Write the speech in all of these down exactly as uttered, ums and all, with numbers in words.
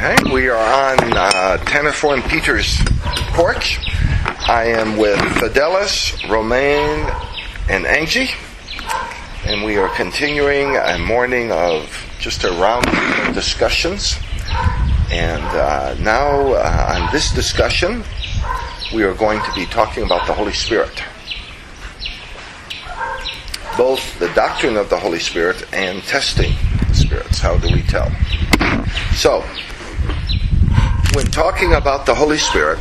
Okay, we are on uh, Tanafor and Peter's porch. I am with Fidelis, Romaine, and Angie, and we are continuing a morning of just a round of discussions. And uh, now, uh, on this discussion, we are going to be talking about the Holy Spirit. Both the doctrine of the Holy Spirit and testing the spirits. How do we tell? So, when talking about the Holy Spirit,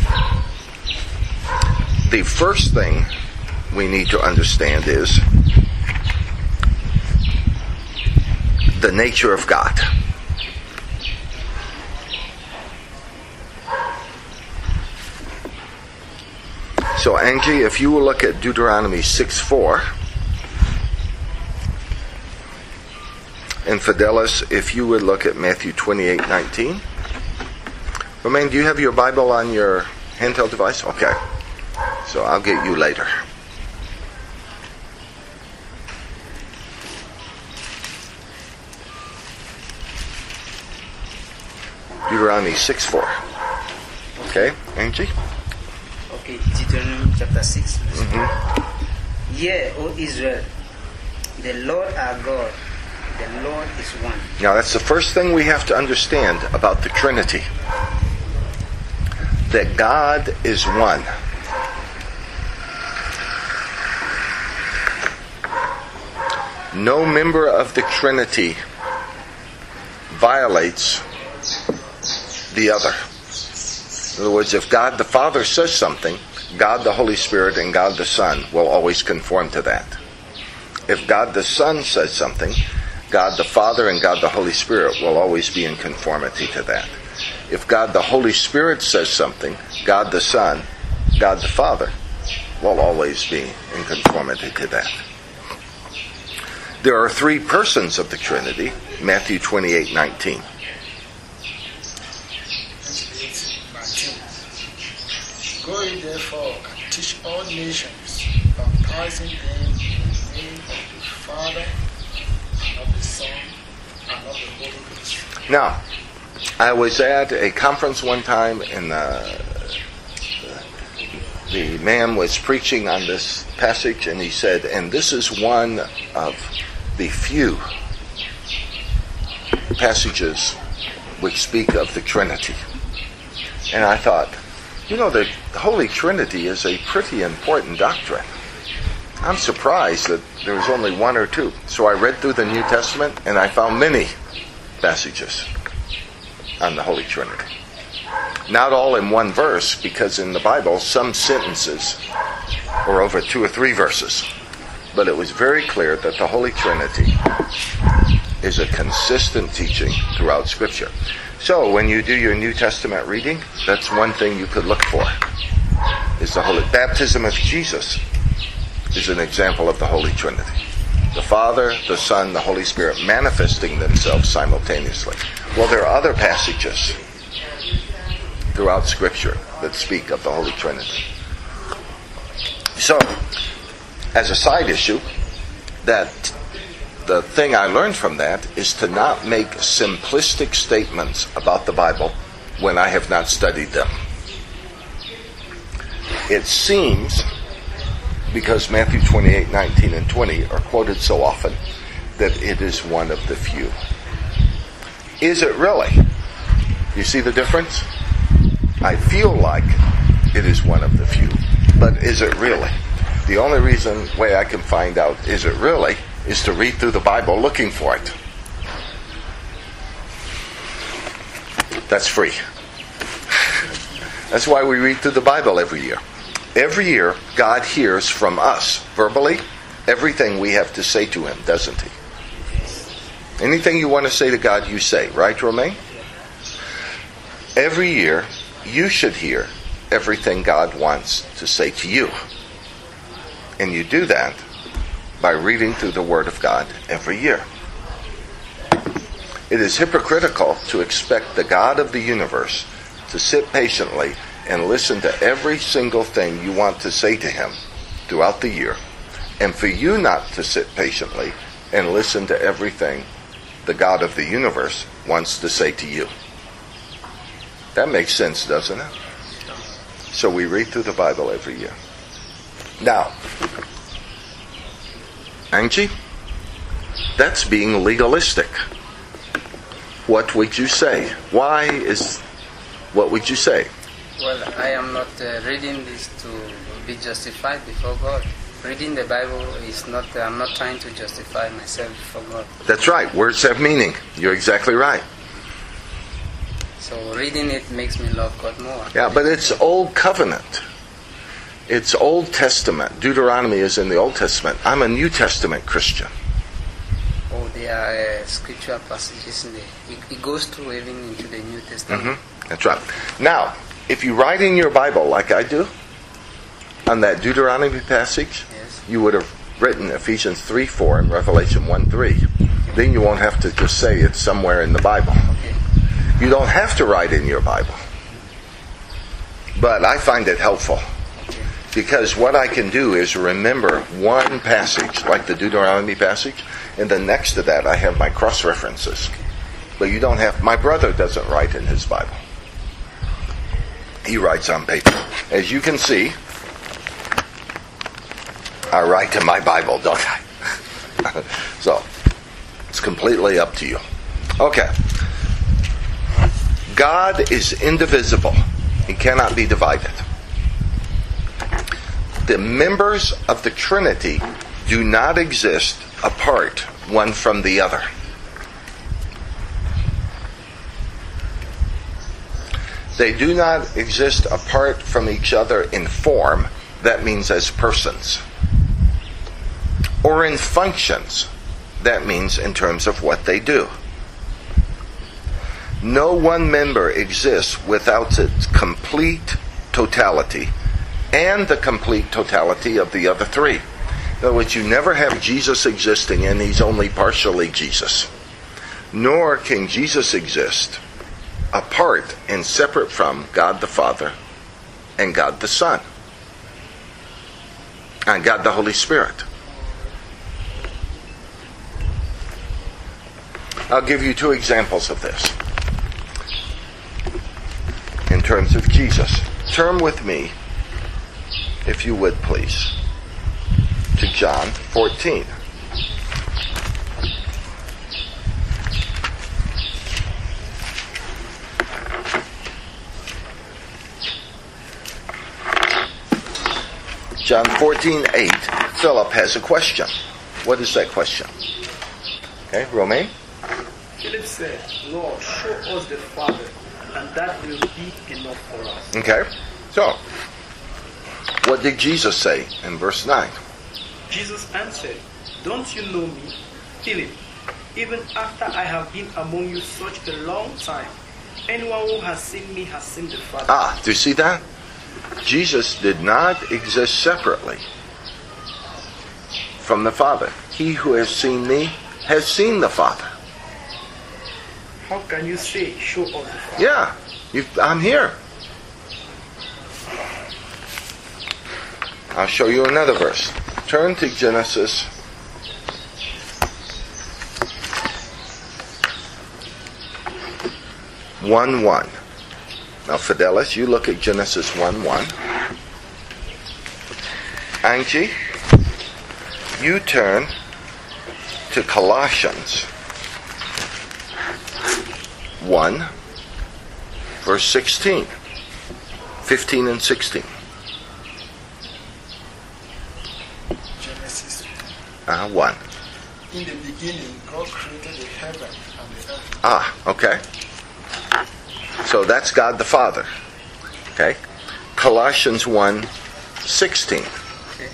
the first thing we need to understand is the nature of God. So, Angie, if you will look at Deuteronomy six four, and Fidelis, if you would look at Matthew twenty-eight nineteen. Romaine, do you have your Bible on your handheld device? Okay. So I'll get you later. Deuteronomy six four. Okay, Angie? Okay, Deuteronomy chapter six. Mm-hmm. Hear, O Israel, the Lord our God, the Lord is one. Now that's the first thing we have to understand about the Trinity. That God is one. No member of the Trinity violates the other. In other words, if God the Father says something, God the Holy Spirit and God the Son will always conform to that. If God the Son says something, God the Father and God the Holy Spirit will always be in conformity to that. If God the Holy Spirit says something, God the Son, God the Father will always be in conformity to that. There are three persons of the Trinity, Matthew twenty-eight nineteen. Go ye therefore and teach all nations, baptizing them in the name of the Father, and of the Son, and of the Holy Ghost. Now, I was at a conference one time, and uh, the man was preaching on this passage, and he said, and this is one of the few passages which speak of the Trinity. And I thought, you know, the Holy Trinity is a pretty important doctrine. I'm surprised that there's only one or two. So I read through the New Testament, and I found many passages on the Holy Trinity. Not all in one verse, because in the Bible some sentences are over two or three verses. But it was very clear that the Holy Trinity is a consistent teaching throughout Scripture. So when you do your New Testament reading, that's one thing you could look for. Is the Holy Baptism of Jesus is an example of the Holy Trinity. The Father, the Son, the Holy Spirit manifesting themselves simultaneously. Well, there are other passages throughout Scripture that speak of the Holy Trinity. So, as a side issue, that the thing I learned from that is to not make simplistic statements about the Bible when I have not studied them. It seems, because Matthew twenty-eight nineteen and twenty are quoted so often, that it is one of the few. Is it really? You see the difference? I feel like it is one of the few, but is it really? The only reason way I can find out is it really is to read through the Bible looking for it. That's free. That's why we read through the Bible every year. Every year, God hears from us, verbally, everything we have to say to Him, doesn't He? Anything you want to say to God, you say. Right, Romaine? Every year, you should hear everything God wants to say to you. And you do that by reading through the Word of God every year. It is hypocritical to expect the God of the universe to sit patiently and listen to every single thing you want to say to Him throughout the year, and for you not to sit patiently and listen to everything the God of the universe wants to say to you. That makes sense, doesn't it? So we read through the Bible every year. Now, Angie, that's being legalistic. What would you say? Why is, what would you say? Well, I am not uh, reading this to be justified before God. Reading the Bible is not, uh, I'm not trying to justify myself before God. That's right. Words have meaning. You're exactly right. So reading it makes me love God more. Yeah, but it's Old Covenant. It's Old Testament. Deuteronomy is in the Old Testament. I'm a New Testament Christian. Oh, there are uh, scriptural passages in there. It, it goes through even into the New Testament. Mm-hmm. That's right. Now, if you write in your Bible like I do, on that Deuteronomy passage, yes, you would have written Ephesians three four and Revelation one three. Okay. Then you won't have to just say it's somewhere in the Bible. Okay. You don't have to write in your Bible. But I find it helpful. Okay. Because what I can do is remember one passage, like the Deuteronomy passage, and then next to that I have my cross-references. But you don't have... My brother doesn't write in his Bible. He writes on paper. As you can see, I write in my Bible, don't I? So, it's completely up to you. Okay. God is indivisible. He cannot be divided. The members of the Trinity do not exist apart one from the other. They do not exist apart from each other in form, that means as persons, or in functions, that means in terms of what they do. No one member exists without its complete totality and the complete totality of the other three. In other words, you never have Jesus existing and he's only partially Jesus. Nor can Jesus exist apart and separate from God the Father and God the Son and God the Holy Spirit. I'll give you two examples of this in terms of Jesus. Turn with me, if you would please, to John fourteen. John fourteen eight. Philip has a question. What is that question? Okay, Romain? Philip said, Lord, show us the Father, and that will be enough for us. Okay, so, what did Jesus say in verse nine? Jesus answered, don't you know me, Philip? Even after I have been among you such a long time, anyone who has seen me has seen the Father. Ah, do you see that? Jesus did not exist separately from the Father. He who has seen me has seen the Father. How can you say, show us the Father? Yeah, you, I'm here. I'll show you another verse. Turn to Genesis one one. Now, Fidelis, you look at Genesis one one. Angie, you turn to Colossians one, verse sixteen, fifteen and sixteen. Genesis Uh, one. In the beginning, God created the heaven and the earth. Ah, okay. So that's God the Father. Okay. Colossians one sixteen. Okay.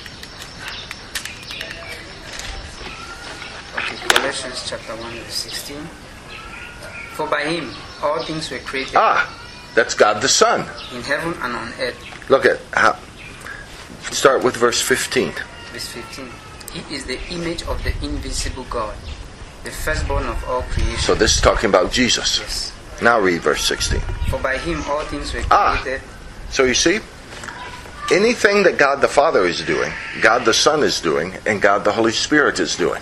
Okay, Colossians chapter one verse sixteen. For by him all things were created Ah, that's God the Son. in heaven and on earth. Look at how. Start with verse fifteen. Verse fifteen. He is the image of the invisible God, the firstborn of all creation. So this is talking about Jesus. Yes. Now read verse sixteen. For by him all things were Ah. created. So you see, anything that God the Father is doing, God the Son is doing, and God the Holy Spirit is doing,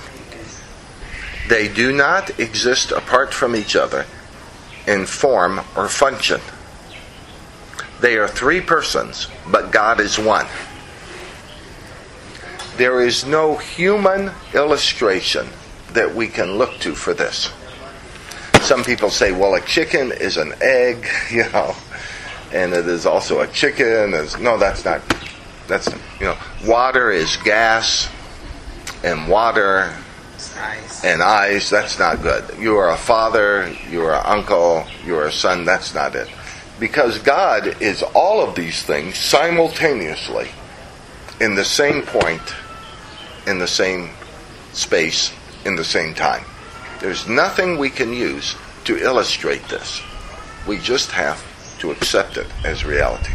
they do not exist apart from each other in form or function. They are three persons, but God is one. There is no human illustration that we can look to for this. Some people say, well, a chicken is an egg, you know, and it is also a chicken. Is, no, that's not, that's, you know, water is gas, and water Eyes. and eyes, that's not good. You are a father, you are an uncle, you are a son, that's not it. Because God is all of these things simultaneously in the same point, in the same space, in the same time. There's nothing we can use to illustrate this. We just have to accept it as reality.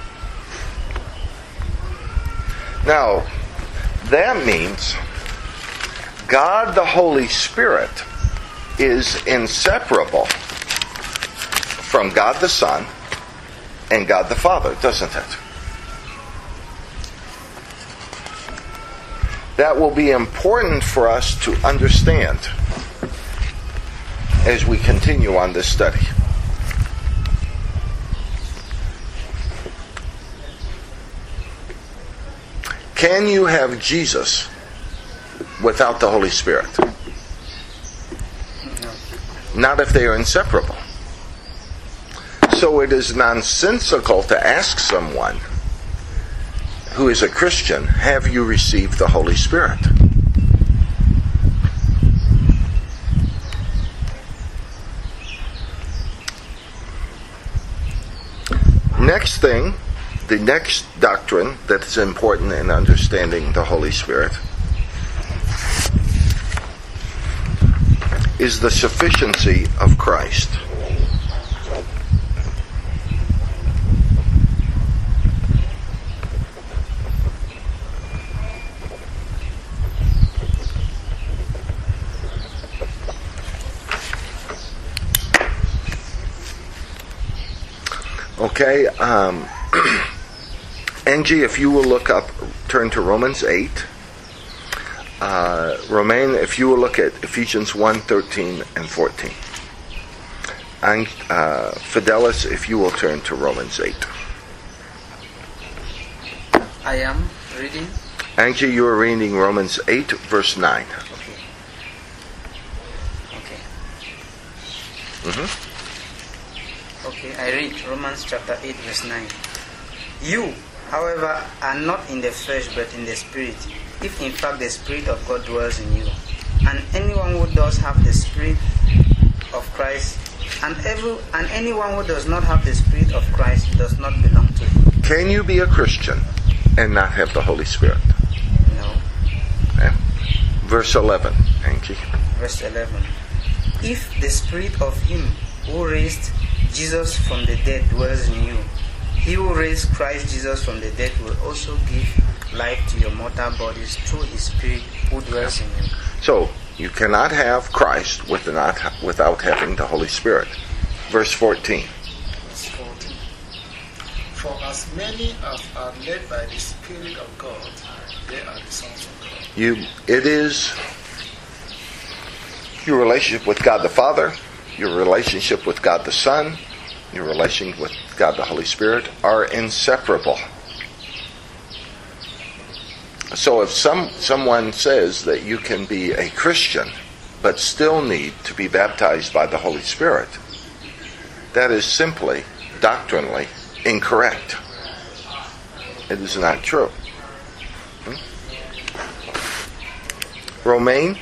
Now, that means God the Holy Spirit is inseparable from God the Son and God the Father, doesn't it? That will be important for us to understand as we continue on this study. Can you have Jesus without the Holy Spirit? No. Not if they are inseparable. So it is nonsensical to ask someone who is a Christian, have you received the Holy Spirit? Next thing, the next doctrine that is important in understanding the Holy Spirit is the sufficiency of Christ. Okay, um, Angie, if you will look up, turn to Romans eight. Uh, Romain, if you will look at Ephesians one, thirteen and fourteen. And uh, Fidelis, if you will turn to Romans eight. I am reading. Angie, you are reading Romans eight, verse nine. Okay. Okay. Mm-hmm. Okay, I read Romans chapter eight, verse nine. You, however, are not in the flesh but in the Spirit, if in fact the Spirit of God dwells in you. And anyone who does have the Spirit of Christ, and every and anyone who does not have the Spirit of Christ does not belong to him. Can you be a Christian and not have the Holy Spirit? No. Okay. Verse eleven, Angie. Verse eleven. If the Spirit of him who raised Jesus from the dead dwells in you, he who raised Christ Jesus from the dead will also give life to your mortal bodies through his Spirit who dwells in you. So, you cannot have Christ without, without having the Holy Spirit. Verse fourteen. Verse fourteen. For as many as are led by the Spirit of God, they are the sons of God. You, it is your relationship with God the Father, your relationship with God the Son, your relationship with God the Holy Spirit are inseparable. So if some someone says that you can be a Christian but still need to be baptized by the Holy Spirit, that is simply doctrinally incorrect. It is not true. Hmm? Romain,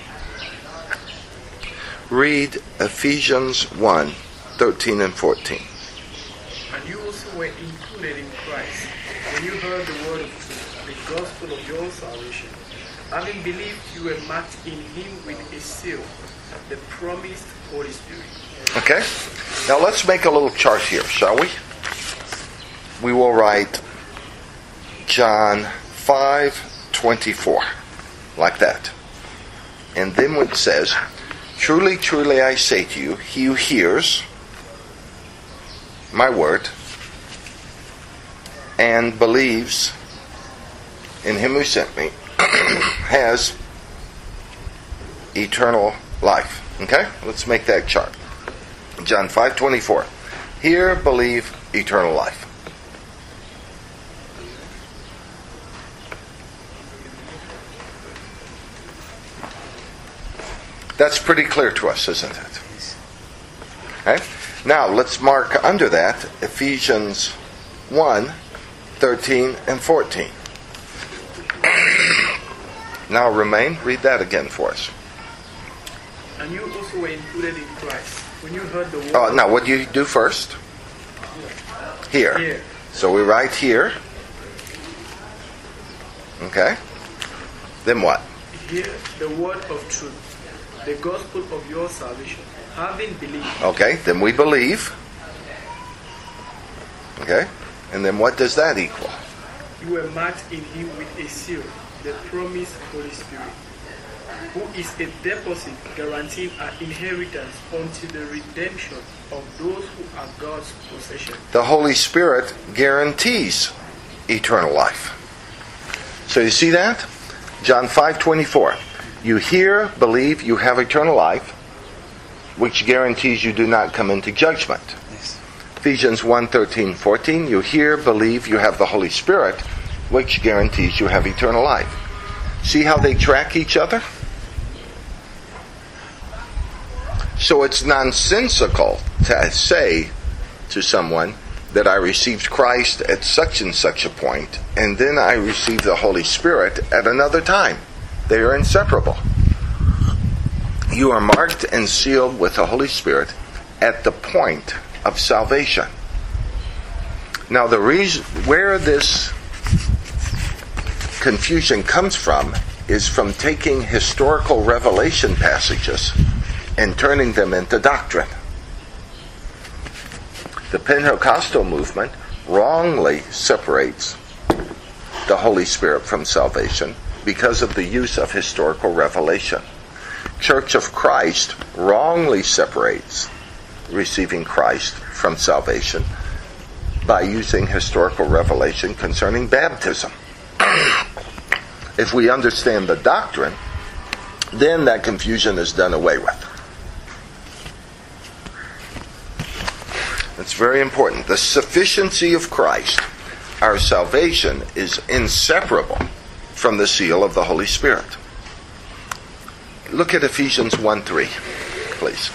read Ephesians one, thirteen and fourteen. And you also were included in Christ when you heard the word of the gospel of your salvation. Having believed, you were marked in him with a seal, the promised Holy Spirit. Okay? Now let's make a little chart here, shall we? We will write John five twenty-four, like that. And then it says, truly, truly I say to you, he who hears my word and believes in him who sent me has eternal life. Okay? Let's make that chart. John five twenty-four. Hear, believe, eternal life. That's pretty clear to us, isn't it? Okay? Now, let's mark under that Ephesians one, thirteen and fourteen. Now, Romain, read that again for us. And you also were included in Christ when you heard the word. Oh, now, what do you do first? Here. Here. So we write here. Okay. Then what? Hear the word of truth, the gospel of your salvation, having believed. Okay, then we believe. Okay, and then what does that equal? You were marked in him with a seal, the promised Holy Spirit, who is a deposit guaranteeing our inheritance until the redemption of those who are God's possession. The Holy Spirit guarantees eternal life. So you see that? John five twenty-four. You hear, believe, you have eternal life, which guarantees you do not come into judgment. Yes. Ephesians one thirteen fourteen. You hear, believe, you have the Holy Spirit, which guarantees you have eternal life. See how they track each other? So it's nonsensical to say to someone that I received Christ at such and such a point, and then I received the Holy Spirit at another time. They are inseparable. You are marked and sealed with the Holy Spirit at the point of salvation. Now, the reason where this confusion comes from is from taking historical revelation passages and turning them into doctrine. The Pentecostal movement wrongly separates the Holy Spirit from salvation because of the use of historical revelation. Church of Christ wrongly separates receiving Christ from salvation by using historical revelation concerning baptism. If we understand the doctrine, then that confusion is done away with. It's very important. The sufficiency of Christ, our salvation, is inseparable from the seal of the Holy Spirit. Look at Ephesians one three, please.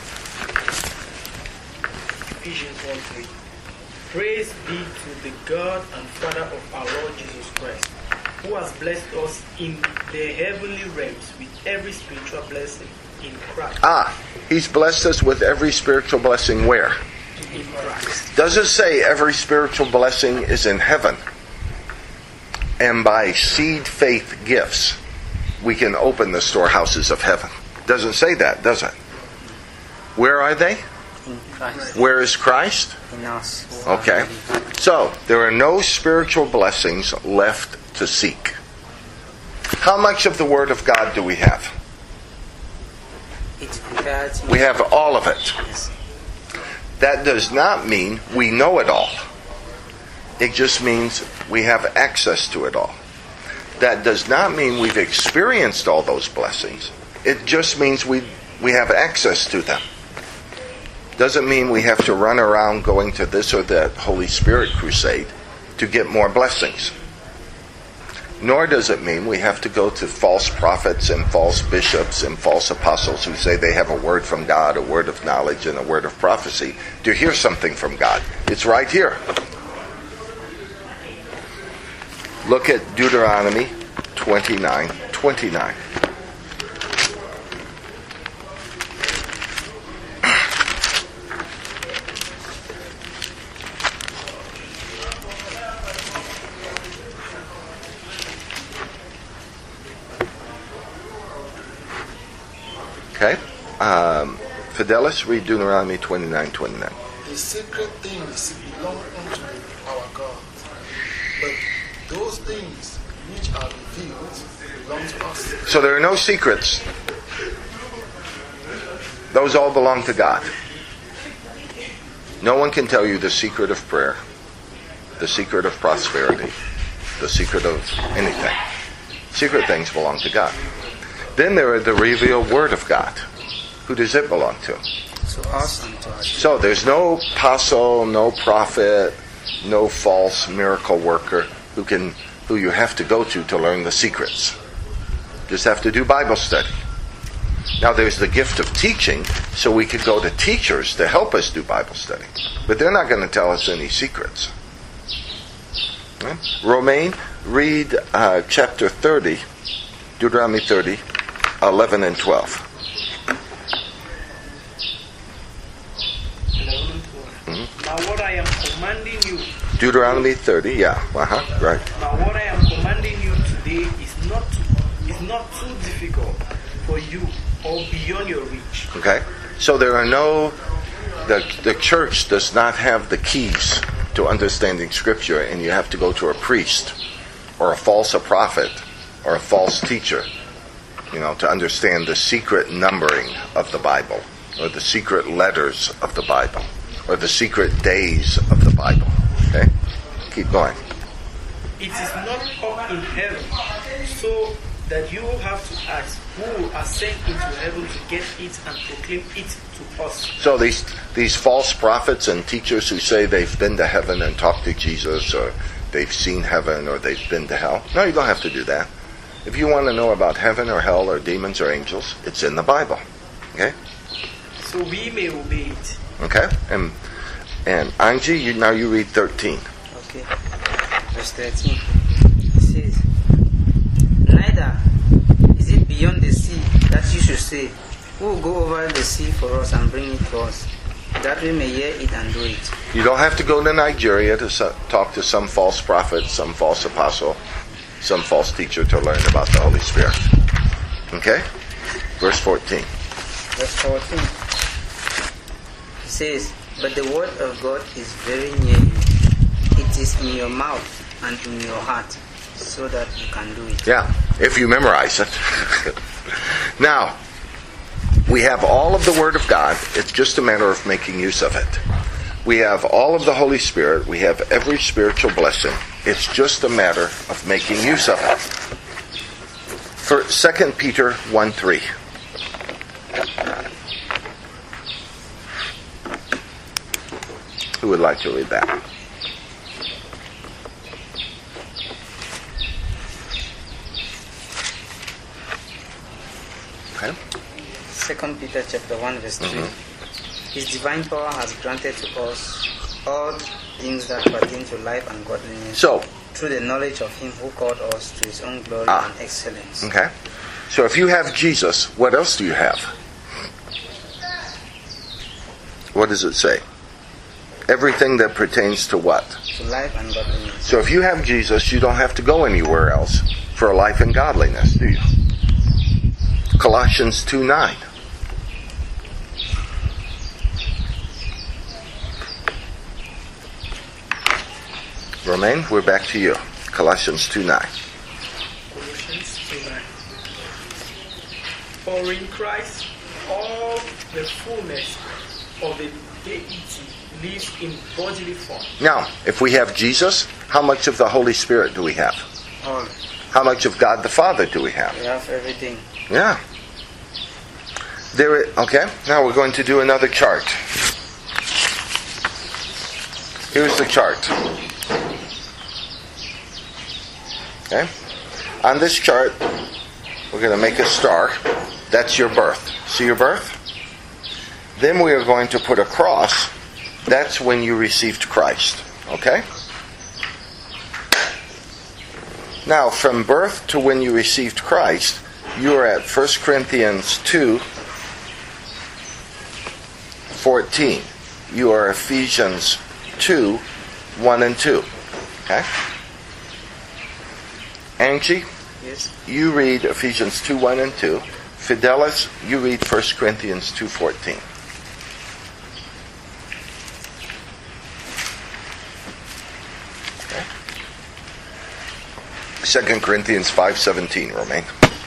Ephesians one three. Praise be to the God and Father of our Lord Jesus Christ, who has blessed us in the heavenly realms with every spiritual blessing in Christ. Ah, He's blessed us with every spiritual blessing where? In Christ. Does it say every spiritual blessing is in heaven? And by seed faith gifts, we can open the storehouses of heaven. Doesn't say that, does it? Where are they? In Christ. Where is Christ? In us. Okay. So, there are no spiritual blessings left to seek. How much of the Word of God do we have? It prepares We have all of it. Yes. That does not mean we know it all. It just means we have access to it all. That does not mean we've experienced all those blessings. It just means we we have access to them. Doesn't mean we have to run around going to this or that Holy Spirit crusade to get more blessings. Nor does it mean we have to go to false prophets and false bishops and false apostles who say they have a word from God, a word of knowledge, and a word of prophecy to hear something from God. It's right here. Look at Deuteronomy twenty-nine twenty-nine. Okay. Um, Fidelis, read Deuteronomy twenty-nine twenty-nine. The secret things belong unto our God, but those things which are revealed belong to us. So there are no secrets. Those all belong to God. No one can tell you the secret of prayer, the secret of prosperity, the secret of anything. Secret things belong to God. Then there are the revealed Word of God. Who does it belong to? So us and to us. So there's no apostle, no prophet, no false miracle worker who can who you have to go to to learn the secrets. Just have to do Bible study. Now there's the gift of teaching, so we could go to teachers to help us do Bible study. But they're not going to tell us any secrets. Okay? Romaine, read uh, chapter thirty, Deuteronomy thirty, eleven and twelve. eleven and twelve. Mm-hmm. Now what I am commanding you. Deuteronomy thirty, yeah, uh-huh, right. Now what I am commanding you today is not too, is not too difficult for you or beyond your reach. Okay, so there are no, the the church does not have the keys to understanding Scripture, and you have to go to a priest or a false a prophet or a false teacher, you know, to understand the secret numbering of the Bible, or the secret letters of the Bible, or the secret days of the Bible. Okay, keep going. It is not up in heaven, so that you will have to ask who will ascend into heaven to get it and proclaim it to us. So these these false prophets and teachers who say they've been to heaven and talked to Jesus, or they've seen heaven, or they've been to hell. No, you don't have to do that. If you want to know about heaven or hell or demons or angels, it's in the Bible. Okay? So we may obey it. Okay? And and Angie, you, now you read thirteen. Okay. Verse thirteen. It says, neither is it beyond the sea that you should say, who will go over the sea for us and bring it to us, that we may hear it and do it. You don't have to go to Nigeria to so, talk to some false prophet, some false apostle, some false teacher to learn about the Holy Spirit. Okay? Verse fourteen. Verse fourteen. It says, but the word of God is very near you. It is in your mouth and in your heart, so that you can do it. Yeah, if you memorize it. Now, we have all of the Word of God. It's just a matter of making use of it. We have all of the Holy Spirit. We have every spiritual blessing. It's just a matter of making use of it. For Second Peter one three. Who would like to read that? Okay. Second Peter chapter one verse three. Mm-hmm. His divine power has granted to us all things that pertain to life and godliness. So, through the knowledge of Him who called us to His own glory ah, and excellence. Okay. So if you have Jesus, what else do you have? What does it say? Everything that pertains to what? To life and godliness. So if you have Jesus, you don't have to go anywhere else for life and godliness, do you? Colossians two nine. Romaine, we're back to you. Colossians two nine. Colossians two nine. For in Christ all the fullness of the deity lives in bodily form. Now, if we have Jesus, how much of the Holy Spirit do we have? All. How much of God the Father do we have? We have everything. Yeah. There. Okay. Now we're going to do another chart. Here's the chart. Okay. On this chart, we're going to make a star. That's your birth. See your birth? Then we are going to put a cross. That's when you received Christ. Okay? Now, from birth to when you received Christ, you are at First Corinthians two fourteen. You are Ephesians two one and two. Okay? Angie? Yes. You read Ephesians two one and two. Fidelis, you read First Corinthians two fourteen. Second Corinthians five seventeen, Romaine.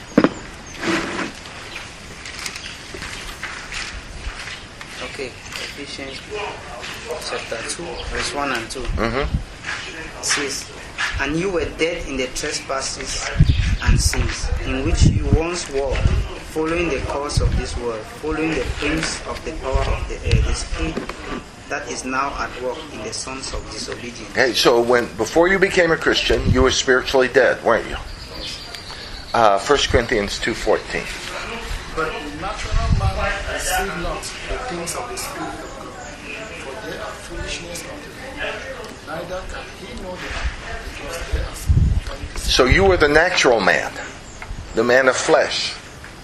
Okay, Ephesians chapter two, verse one and two. Mm-hmm. It says, and you were dead in the trespasses and sins, in which you once walked, following the course of this world, following the prince of the power of the air, the spirit that is now at work in the sons of disobedience. Okay, so when before you became a Christian, you were spiritually dead, weren't you? Uh, First Corinthians two fourteen. But the natural man receive not the things of the Spirit of God, for they are foolishness unto him. Neither can he know them, because they are spiritually. So you were the natural man, the man of flesh.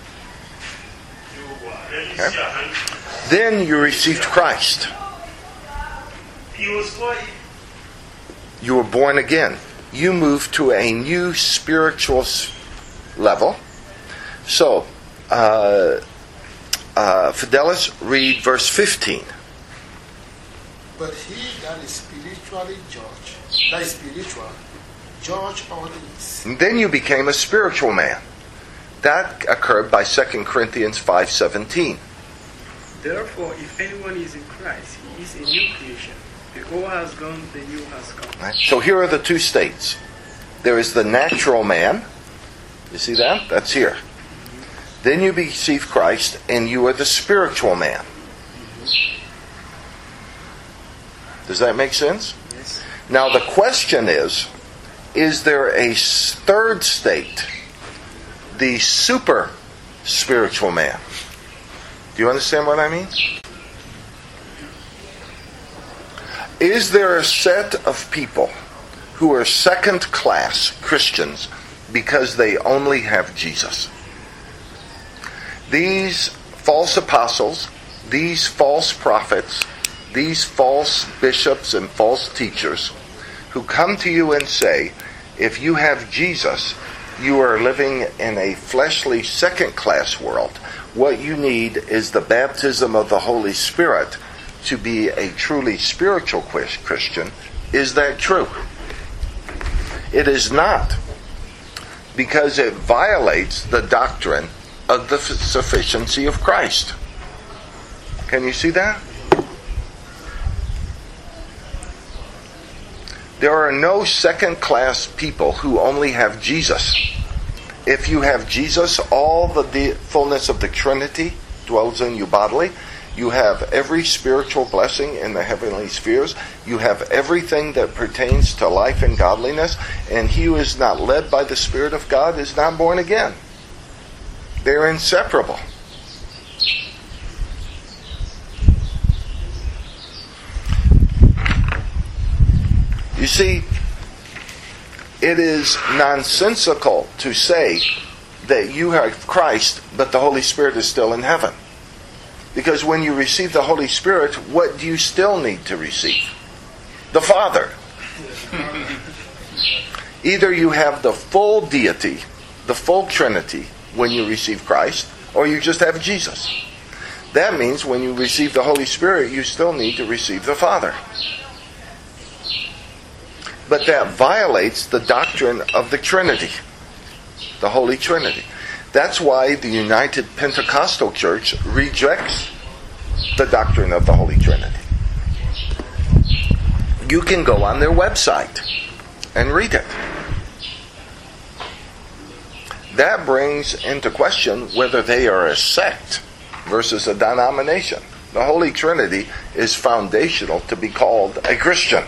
Okay. Then you received Christ. You were born again. You moved to a new spiritual level. So, uh, uh, Fidelis, read verse fifteen. But he that is spiritually judged, that is spiritual, judge all things. And then you became a spiritual man. That occurred by Second Corinthians five seventeen. Therefore, if anyone is in Christ, he is a new creation. The old has gone, the new has come. Right? So here are the two states. There is the natural man. You see that? That's here. Then you receive Christ, and you are the spiritual man. Does that make sense? Yes. Now the question is, is there a third state? The super spiritual man. Do you understand what I mean? Is there a set of people who are second class Christians because they only have Jesus? These false apostles, these false prophets, these false bishops and false teachers who come to you and say, if you have Jesus, you are living in a fleshly second class world. What you need is the baptism of the Holy Spirit to be a truly spiritual Christian. Is that true? It is not, because it violates the doctrine of the sufficiency of Christ. Can you see that? There are no second-class people who only have Jesus. If you have Jesus, all the de- fullness of the Trinity dwells in you bodily. You have every spiritual blessing in the heavenly spheres. You have everything that pertains to life and godliness. And he who is not led by the Spirit of God is not born again. They're inseparable. You see, it is nonsensical to say that you have Christ, but the Holy Spirit is still in heaven. Because when you receive the Holy Spirit, what do you still need to receive? The Father. Either you have the full deity, the full Trinity, when you receive Christ, or you just have Jesus. That means when you receive the Holy Spirit, you still need to receive the Father. But that violates the doctrine of the Trinity, the Holy Trinity. That's why the United Pentecostal Church rejects the doctrine of the Holy Trinity. You can go on their website and read it. That brings into question whether they are a sect versus a denomination. The Holy Trinity is foundational to be called a Christian.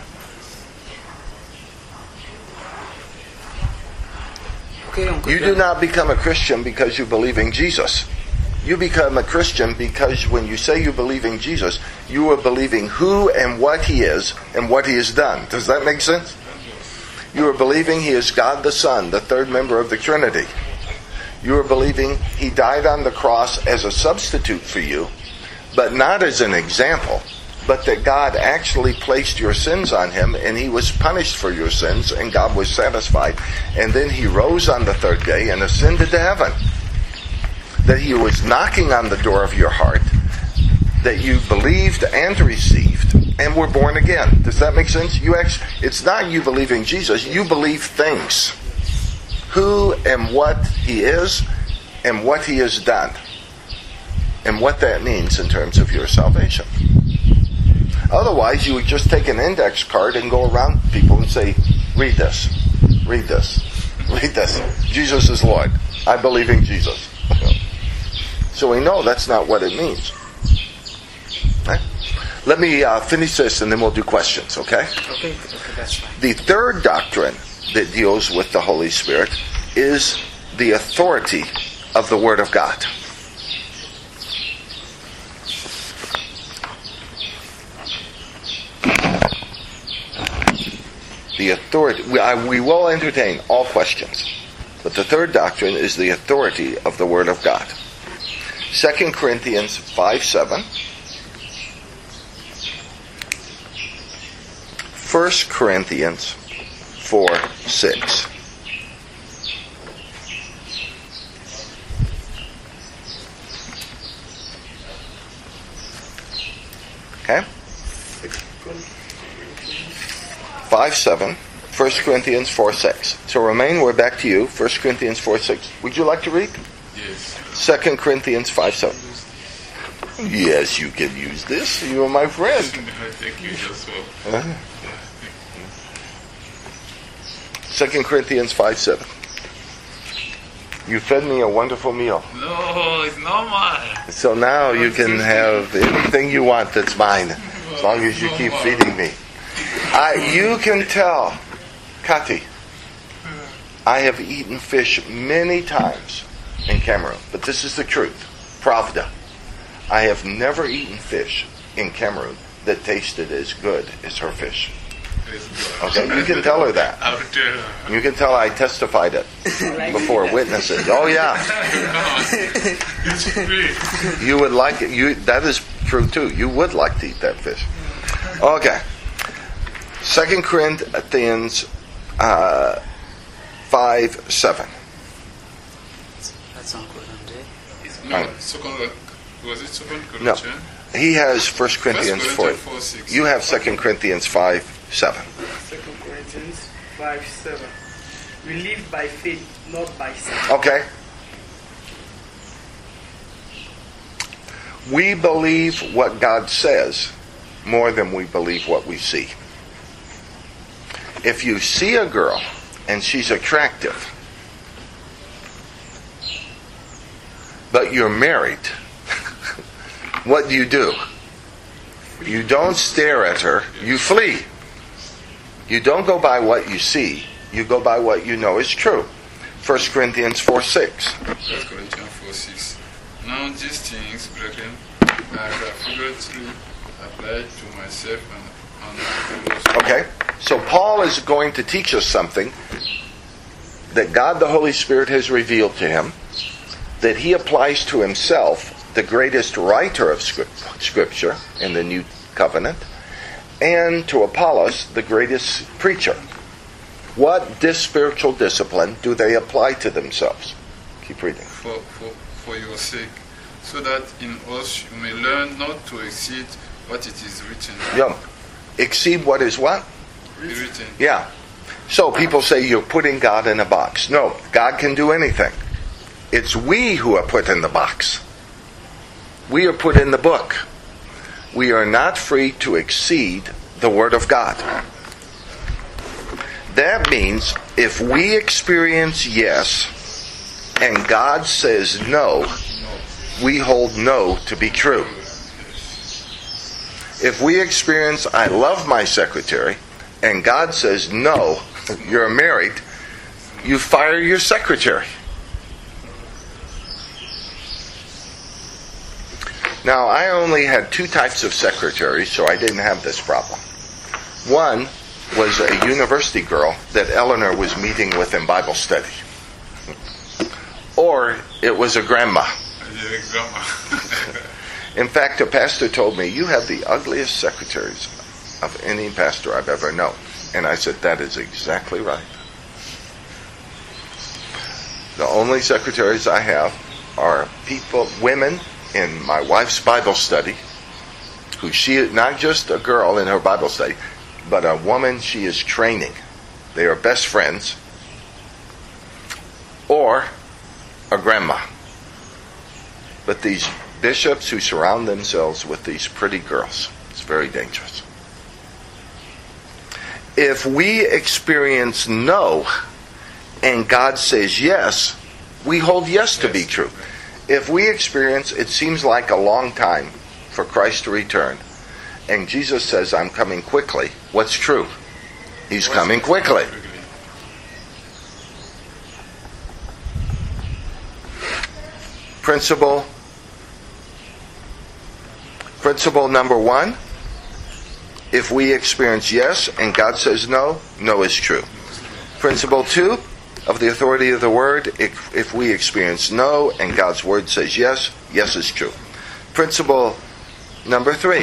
You do not become a Christian because you believe in Jesus. You become a Christian because when you say you believe in Jesus, you are believing who and what He is and what He has done. Does that make sense? You are believing He is God the Son, the third member of the Trinity. You are believing He died on the cross as a substitute for you, but not as an example, but that God actually placed your sins on Him and He was punished for your sins and God was satisfied. And then He rose on the third day and ascended to heaven. That He was knocking on the door of your heart, that you believed and received and were born again. Does that make sense? You actually, it's not you believing Jesus, you believe things. Who and what He is and what He has done. And what that means in terms of your salvation. Otherwise, you would just take an index card and go around people and say, read this, read this, read this. Jesus is Lord. I believe in Jesus. So we know that's not what it means. Right? Let me uh, finish this and then we'll do questions, okay? Okay, okay, that's fine. The third doctrine that deals with the Holy Spirit is the authority of the Word of God. the authority. We, I, we will entertain all questions, but the third doctrine is the authority of the Word of God. Second Corinthians five seven. First Corinthians four six. Okay? five seven. First Corinthians four six. So Romain, we're back to you. First Corinthians four six. Would you like to read? Yes. Second Corinthians five seven. Yes, you can use this. You are my friend. Thank you, Joshua. Uh-huh. Second Corinthians five seven. You fed me a wonderful meal. No, it's not mine. So now you can have anything you want that's mine, as long as you keep feeding me. I, you can tell, Kati, I have eaten fish many times in Cameroon, but this is the truth. Pravda. I have never eaten fish in Cameroon that tasted as good as her fish. Okay, you can tell her that. I will tell her. You can tell I testified it before witnesses. Oh yeah, It's great. you would like it. You that is true too. You would like to eat that fish. Okay, Second Corinthians uh, five seven. That's Uncle Andre. It's no, second, was it second No, Corinthians? he has First Corinthians First four. Corinthians four six. You have Second Corinthians five seven. Second Corinthians five seven. We live by faith, not by sight. Okay. We believe what God says more than we believe what we see. If you see a girl and she's attractive, but you're married, what do you do? You don't stare at her, you flee. You don't go by what you see, you go by what you know is true. First Corinthians four six. First Corinthians four six. Now these things, brethren, I have figuratively applied to myself and, and to those. Okay, so Paul is going to teach us something that God the Holy Spirit has revealed to him, that he applies to himself, the greatest writer of Scripture in the New Covenant, and to Apollos, the greatest preacher. What this spiritual discipline do they apply to themselves? Keep reading. For, for, for your sake, so that in us you may learn not to exceed what it is written. Yeah. Exceed what is what? Written. Yeah. So people say you're putting God in a box. No, God can do anything. It's we who are put in the box. We are put in the book. We are not free to exceed the Word of God. That means if we experience yes and God says no, we hold no to be true. If we experience I love my secretary and God says no, you're married, you fire your secretary. Now, I only had two types of secretaries, so I didn't have this problem. One was a university girl that Eleanor was meeting with in Bible study. Or it was a grandma. In fact, a pastor told me, you have the ugliest secretaries of any pastor I've ever known. And I said, that is exactly right. The only secretaries I have are people, women, in my wife's Bible study, who she is not just a girl in her Bible study, but a woman she is training. They are best friends. Or a grandma. But these bishops who surround themselves with these pretty girls, it's very dangerous. If we experience no, and God says yes, we hold yes to be true. If we experience, it seems like a long time for Christ to return, and Jesus says, I'm coming quickly, what's true? He's coming quickly. Principle, principle number one, If we experience yes and God says no, no is true. Principle two of the authority of the word, if, if we experience no and God's word says yes, yes is true. Principle number three.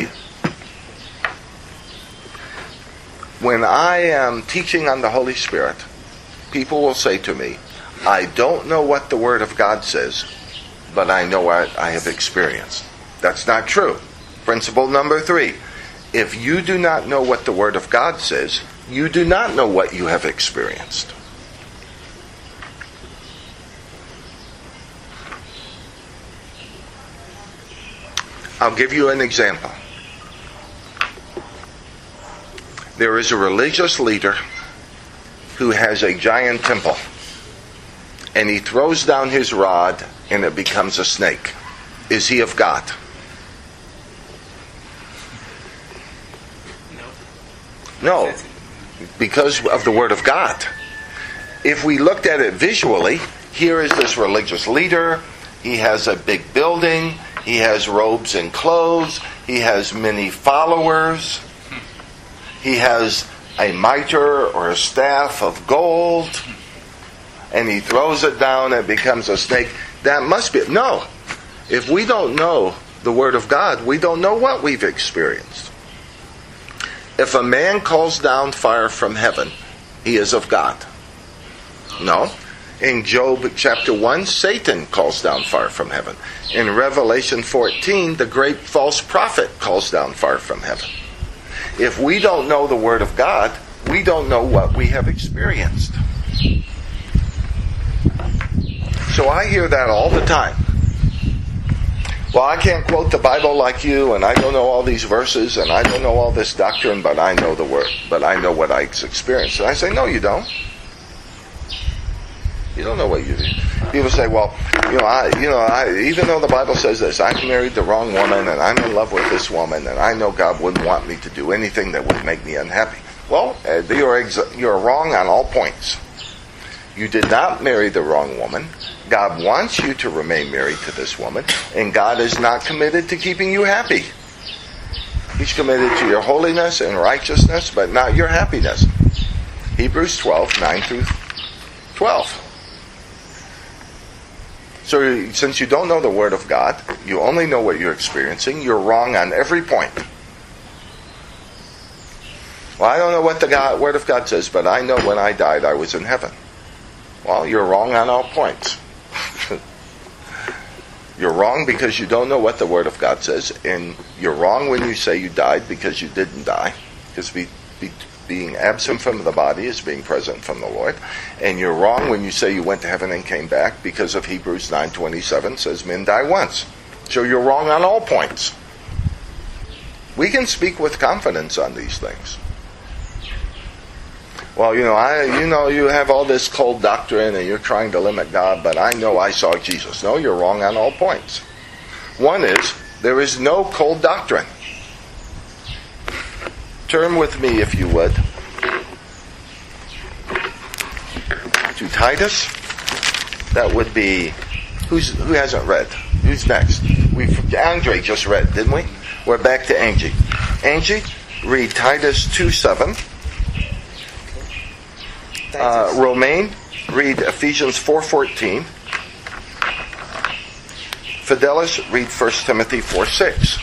When I am teaching on the Holy Spirit, people will say to me, I don't know what the Word of God says, but I know what I have experienced. That's not true. Principle number three. If you do not know what the Word of God says, you do not know what you have experienced. I'll give you an example. There is a religious leader who has a giant temple, and he throws down his rod and it becomes a snake. Is he of God? No. No, because of the Word of God. If we looked at it visually, here is this religious leader. He has a big building. He has robes and clothes. He has many followers. He has a mitre or a staff of gold, and he throws it down and it becomes a snake. That must be... No. If we don't know the Word of God, we don't know what we've experienced. If a man calls down fire from heaven, he is of God. No. In Job chapter one, Satan calls down fire from heaven. In Revelation fourteen, the great false prophet calls down fire from heaven. If we don't know the Word of God, we don't know what we have experienced. So I hear that all the time. Well, I can't quote the Bible like you, and I don't know all these verses, and I don't know all this doctrine, but I know the Word. But I know what I experienced. And I say, no, you don't. You don't know what you did. People say, well, you know, I, you know, I, even though the Bible says this, I married the wrong woman, and I'm in love with this woman, and I know God wouldn't want me to do anything that would make me unhappy. Well, uh, you're ex- you're wrong on all points. You did not marry the wrong woman. God wants you to remain married to this woman, and God is not committed to keeping you happy. He's committed to your holiness and righteousness, but not your happiness. Hebrews twelve, nine through twelve. So since you don't know the Word of God, you only know what you're experiencing, you're wrong on every point. Well, I don't know what the God, Word of God says, but I know when I died I was in heaven. Well, you're wrong on all points. You're wrong because you don't know what the Word of God says, and you're wrong when you say you died because you didn't die. Because be, be, being absent from the body is being present from the Lord. And you're wrong when you say you went to heaven and came back, because of Hebrews nine twenty-seven says men die once. So you're wrong on all points. We can speak with confidence on these things. Well, you know, I, you know, you have all this cold doctrine and you're trying to limit God, but I know I saw Jesus. No, you're wrong on all points. One is, there is no cold doctrine. Turn with me, if you would, to Titus. That would be, who's who hasn't read? Who's next? We Andre just read, didn't we? We're back to Angie. Angie, read Titus two seven. Uh, Romaine, read Ephesians four fourteen. Fidelis, read First Timothy four six.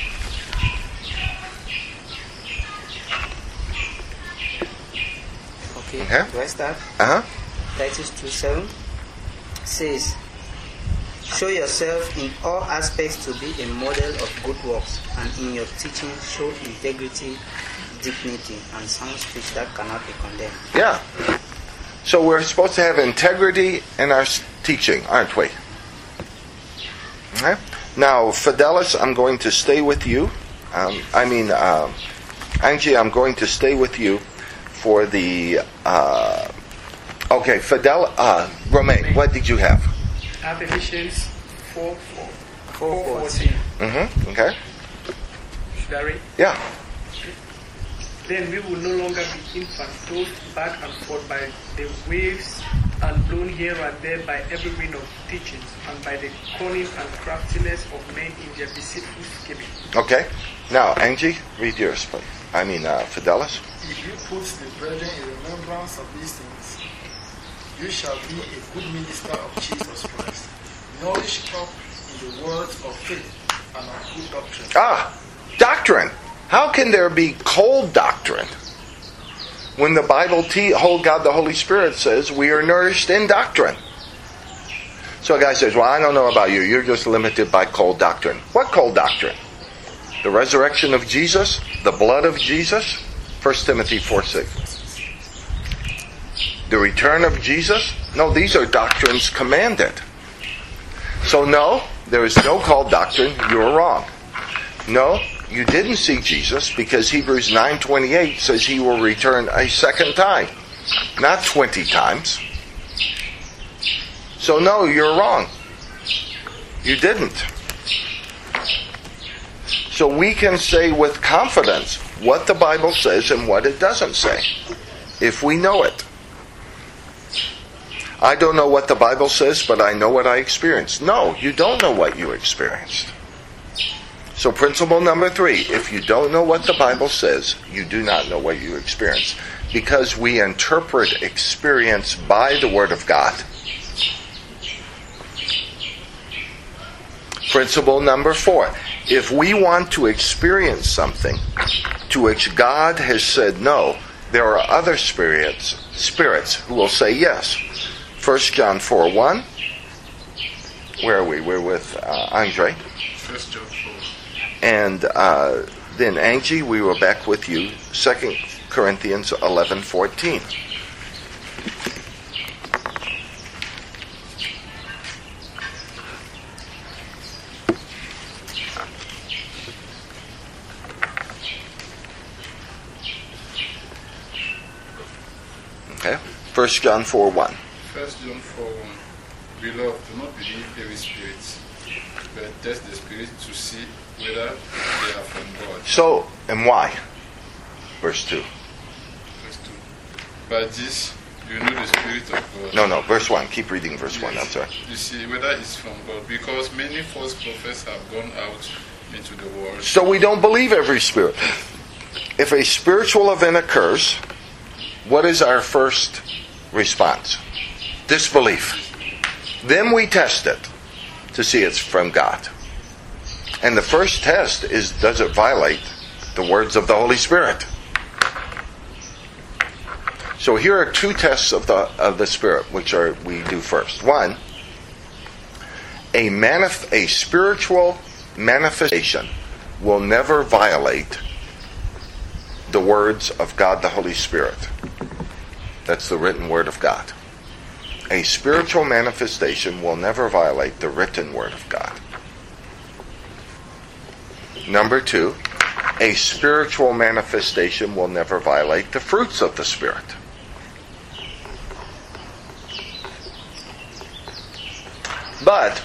Okay, Okay. do I start? Uh-huh. Titus two seven says, show yourself in all aspects to be a model of good works, and in your teaching show integrity, dignity, and sound speech that cannot be condemned. Yeah. So we're supposed to have integrity in our teaching, aren't we? Okay. Now, Fidelis, I'm going to stay with you. Um, I mean, uh, Angie, I'm going to stay with you for the... Uh, okay, Fidel, uh, Romaine, what did you have? I have Ephesians four fourteen. Mm-hmm. Okay. Should I read? Yeah. Then we will no longer be infants, tossed back and forth by the waves and blown here and there by every wind of teachings, and by the cunning and craftiness of men in their deceitful scheming. Okay. Now, Angie, read yours, please. I mean, uh, Fidelis. If you put the brethren in remembrance of these things, you shall be a good minister of Jesus Christ, nourished up in the words of faith and of good doctrine. Ah, doctrine. How can there be cold doctrine when the Bible, te- whole God the Holy Spirit says we are nourished in doctrine? So a guy says, well, I don't know about you. You're just limited by cold doctrine. What cold doctrine? The resurrection of Jesus? The blood of Jesus? First Timothy four six. The return of Jesus? No, these are doctrines commanded. So no, there is no cold doctrine. You're wrong. No, you didn't see Jesus because Hebrews nine twenty-eight says he will return a second time. Not twenty times. So no, you're wrong. You didn't. So we can say with confidence what the Bible says and what it doesn't say, if we know it. I don't know what the Bible says, but I know what I experienced. No, you don't know what you experienced. So principle number three, if you don't know what the Bible says, you do not know what you experienced. Because we interpret experience by the Word of God. Principle number four. If we want to experience something to which God has said no, there are other spirits, spirits who will say yes. First John four one. Where are we? We're with uh, Andre. First John four. And uh, then Angie, we were back with you. Second Corinthians eleven fourteen. Okay. First John four one. First John four one. Beloved, do not believe every spirit, but test the spirit to see whether they are from God. So, and why? Verse two. Verse two. By this you know the spirit of God. No, no, verse one. Keep reading verse one. I'm sorry. You see whether it's from God, because many false prophets have gone out into the world. So we don't believe every spirit. If a spiritual event occurs, what is our first response? Disbelief. Then we test it to see it's from God. And the first test is, does it violate the words of the Holy Spirit? So here are two tests of the of the Spirit, which are we do first. One, a manif- a spiritual manifestation will never violate the words of God the Holy Spirit. That's the written word of God. A spiritual manifestation will never violate the written word of God. Number two, a spiritual manifestation will never violate the fruits of the Spirit. But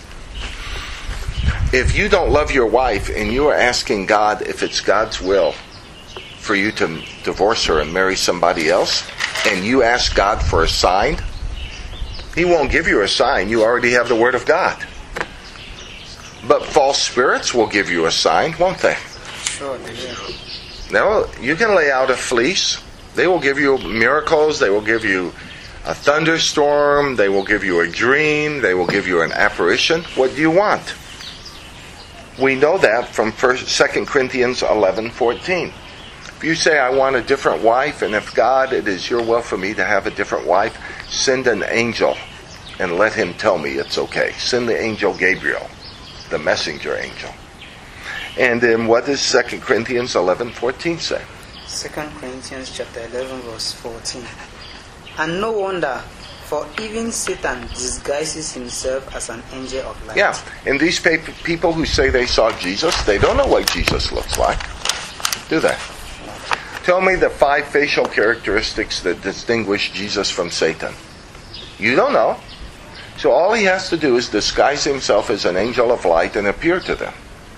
if you don't love your wife and you are asking God if it's God's will for you to divorce her and marry somebody else, and you ask God for a sign, He won't give you a sign. You already have the Word of God. But false spirits will give you a sign, won't they? Sure, they will. No, you can lay out a fleece. They will give you miracles. They will give you a thunderstorm. They will give you a dream. They will give you an apparition. What do you want? We know that from First, Second Corinthians eleven fourteen. If you say, I want a different wife, and if God, it is your will for me to have a different wife, send an angel and let him tell me it's okay. Send the angel Gabriel, the messenger angel. And then what does Second Corinthians eleven fourteen say? Second Corinthians chapter eleven verse fourteen. And no wonder, for even Satan disguises himself as an angel of light. Yeah, and these pe- people who say they saw Jesus, they don't know what Jesus looks like, do they? Tell me the five facial characteristics that distinguish Jesus from Satan. You don't know. So all he has to do is disguise himself as an angel of light and appear to them.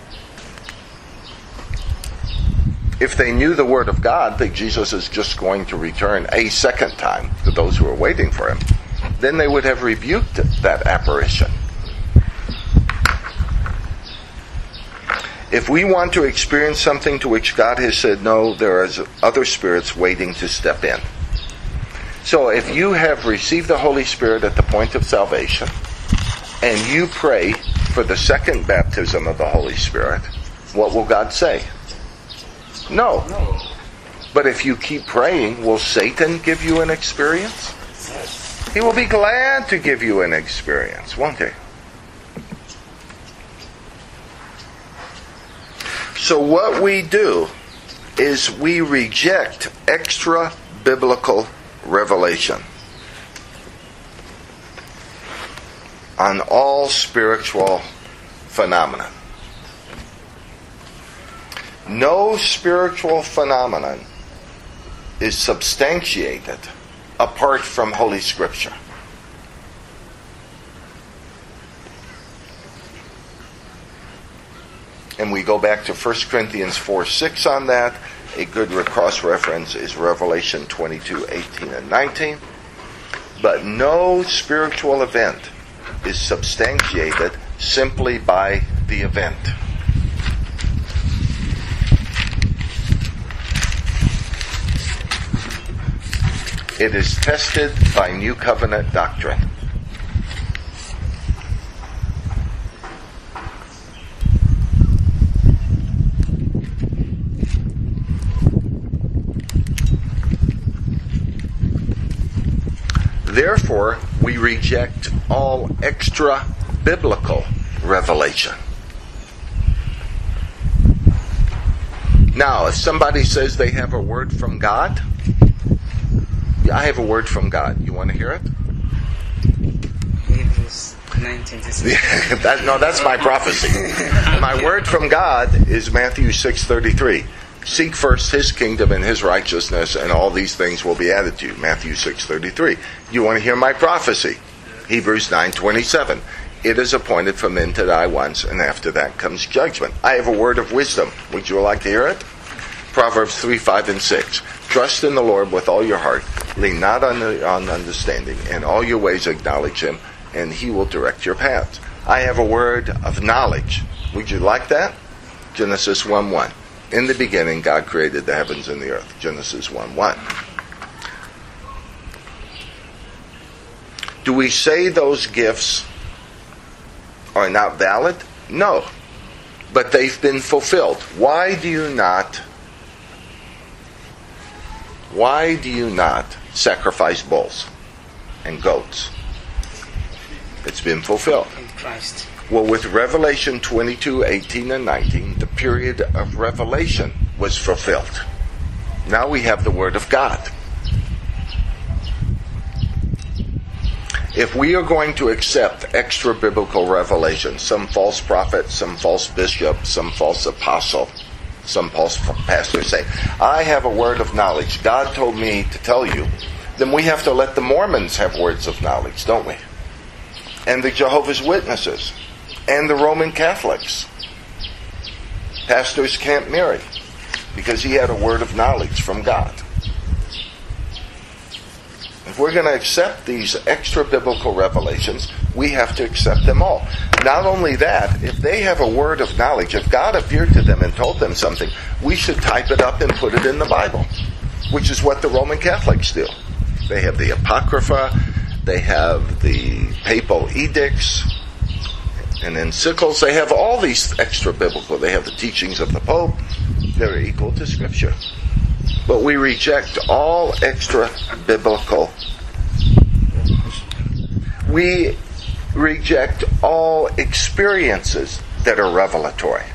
If they knew the Word of God, that Jesus is just going to return a second time to those who are waiting for him, then they would have rebuked that apparition. If we want to experience something to which God has said no, there are other spirits waiting to step in. So if you have received the Holy Spirit at the point of salvation, and you pray for the second baptism of the Holy Spirit, what will God say? No. No. But if you keep praying, will Satan give you an experience? He will be glad to give you an experience, won't he? So what we do is we reject extra biblical revelation on all spiritual phenomena. No spiritual phenomenon is substantiated apart from Holy Scripture. And we go back to First Corinthians four six on that. A good cross-reference is Revelation twenty-two eighteen and nineteen. But no spiritual event is substantiated simply by the event. It is tested by New Covenant doctrine. Therefore, we reject all extra biblical revelation. Now, if somebody says they have a word from God, I have a word from God. You want to hear it? Hebrews nine twenty-six. that, no, that's my prophecy. My word from God is Matthew six thirty-three. Seek first His kingdom and His righteousness, and all these things will be added to you. Matthew six thirty-three. You want to hear my prophecy? Hebrews nine twenty-seven. It is appointed for men to die once, and after that comes judgment. I have a word of wisdom. Would you like to hear it? Proverbs three, five, and six. Trust in the Lord with all your heart. Lean not on, the, on understanding. In all your ways acknowledge Him, and He will direct your paths. I have a word of knowledge. Would you like that? Genesis one one. In the beginning, God created the heavens and the earth. Genesis one one. Do we say those gifts are not valid? No. But they've been fulfilled. Why do you not Why do you not sacrifice bulls and goats? It's been fulfilled. In Christ. Well, with Revelation twenty-two eighteen and nineteen, the period of revelation was fulfilled. Now we have the Word of God. If we are going to accept extra biblical revelation, some false prophet, some false bishop, some false apostle, some false pastor say, I have a word of knowledge, God told me to tell you, then we have to let the Mormons have words of knowledge, don't we? And the Jehovah's Witnesses, and the Roman Catholics. Pastors can't marry because he had a word of knowledge from God. If we're going to accept these extra biblical revelations, we have to accept them all. Not only that, if they have a word of knowledge, if God appeared to them and told them something, we should type it up and put it in the Bible, which is what the Roman Catholics do. They have the Apocrypha, they have the papal edicts and encyclicals, they have all these extra biblical, they have the teachings of the Pope, they're equal to Scripture. But we reject all extra biblical. We reject all experiences that are revelatory.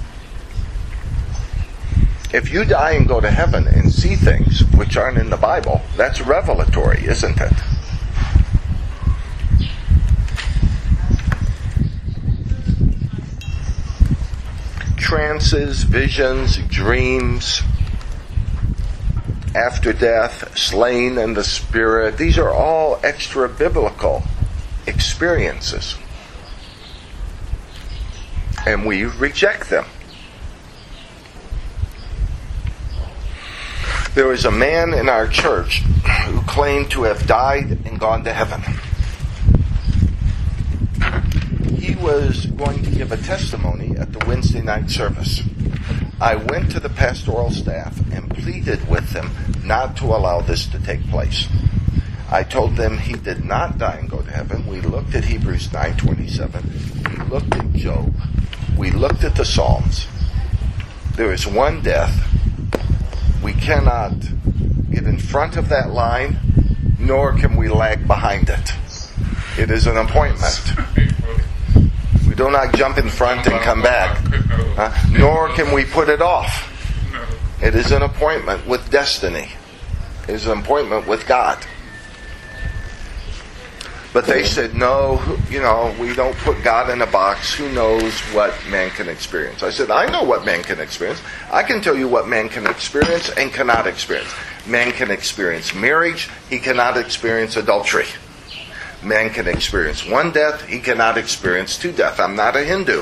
If you die and go to heaven and see things which aren't in the Bible, that's revelatory, isn't it? Trances, visions, dreams, after death, slain in the spirit, these are all extra biblical experiences. And we reject them. There was a man in our church who claimed to have died and gone to heaven. he was going to give a testimony at the Wednesday night service. I went to the pastoral staff and pleaded with them not to allow this to take place. I told them he did not die and go to heaven. We looked at Hebrews nine twenty-seven. We looked at Job. We looked at the Psalms. There is one death. We cannot get in front of that line, nor can we lag behind it. It is an appointment. We do not jump in front and come back, uh, nor can we put it off. It is an appointment with destiny. It is an appointment with God. But they said, no, you know, we don't put God in a box. Who knows what man can experience? I said, I know what man can experience. I can tell you what man can experience and cannot experience. Man can experience marriage. He cannot experience adultery. Man can experience one death. He cannot experience two deaths. I'm not a Hindu.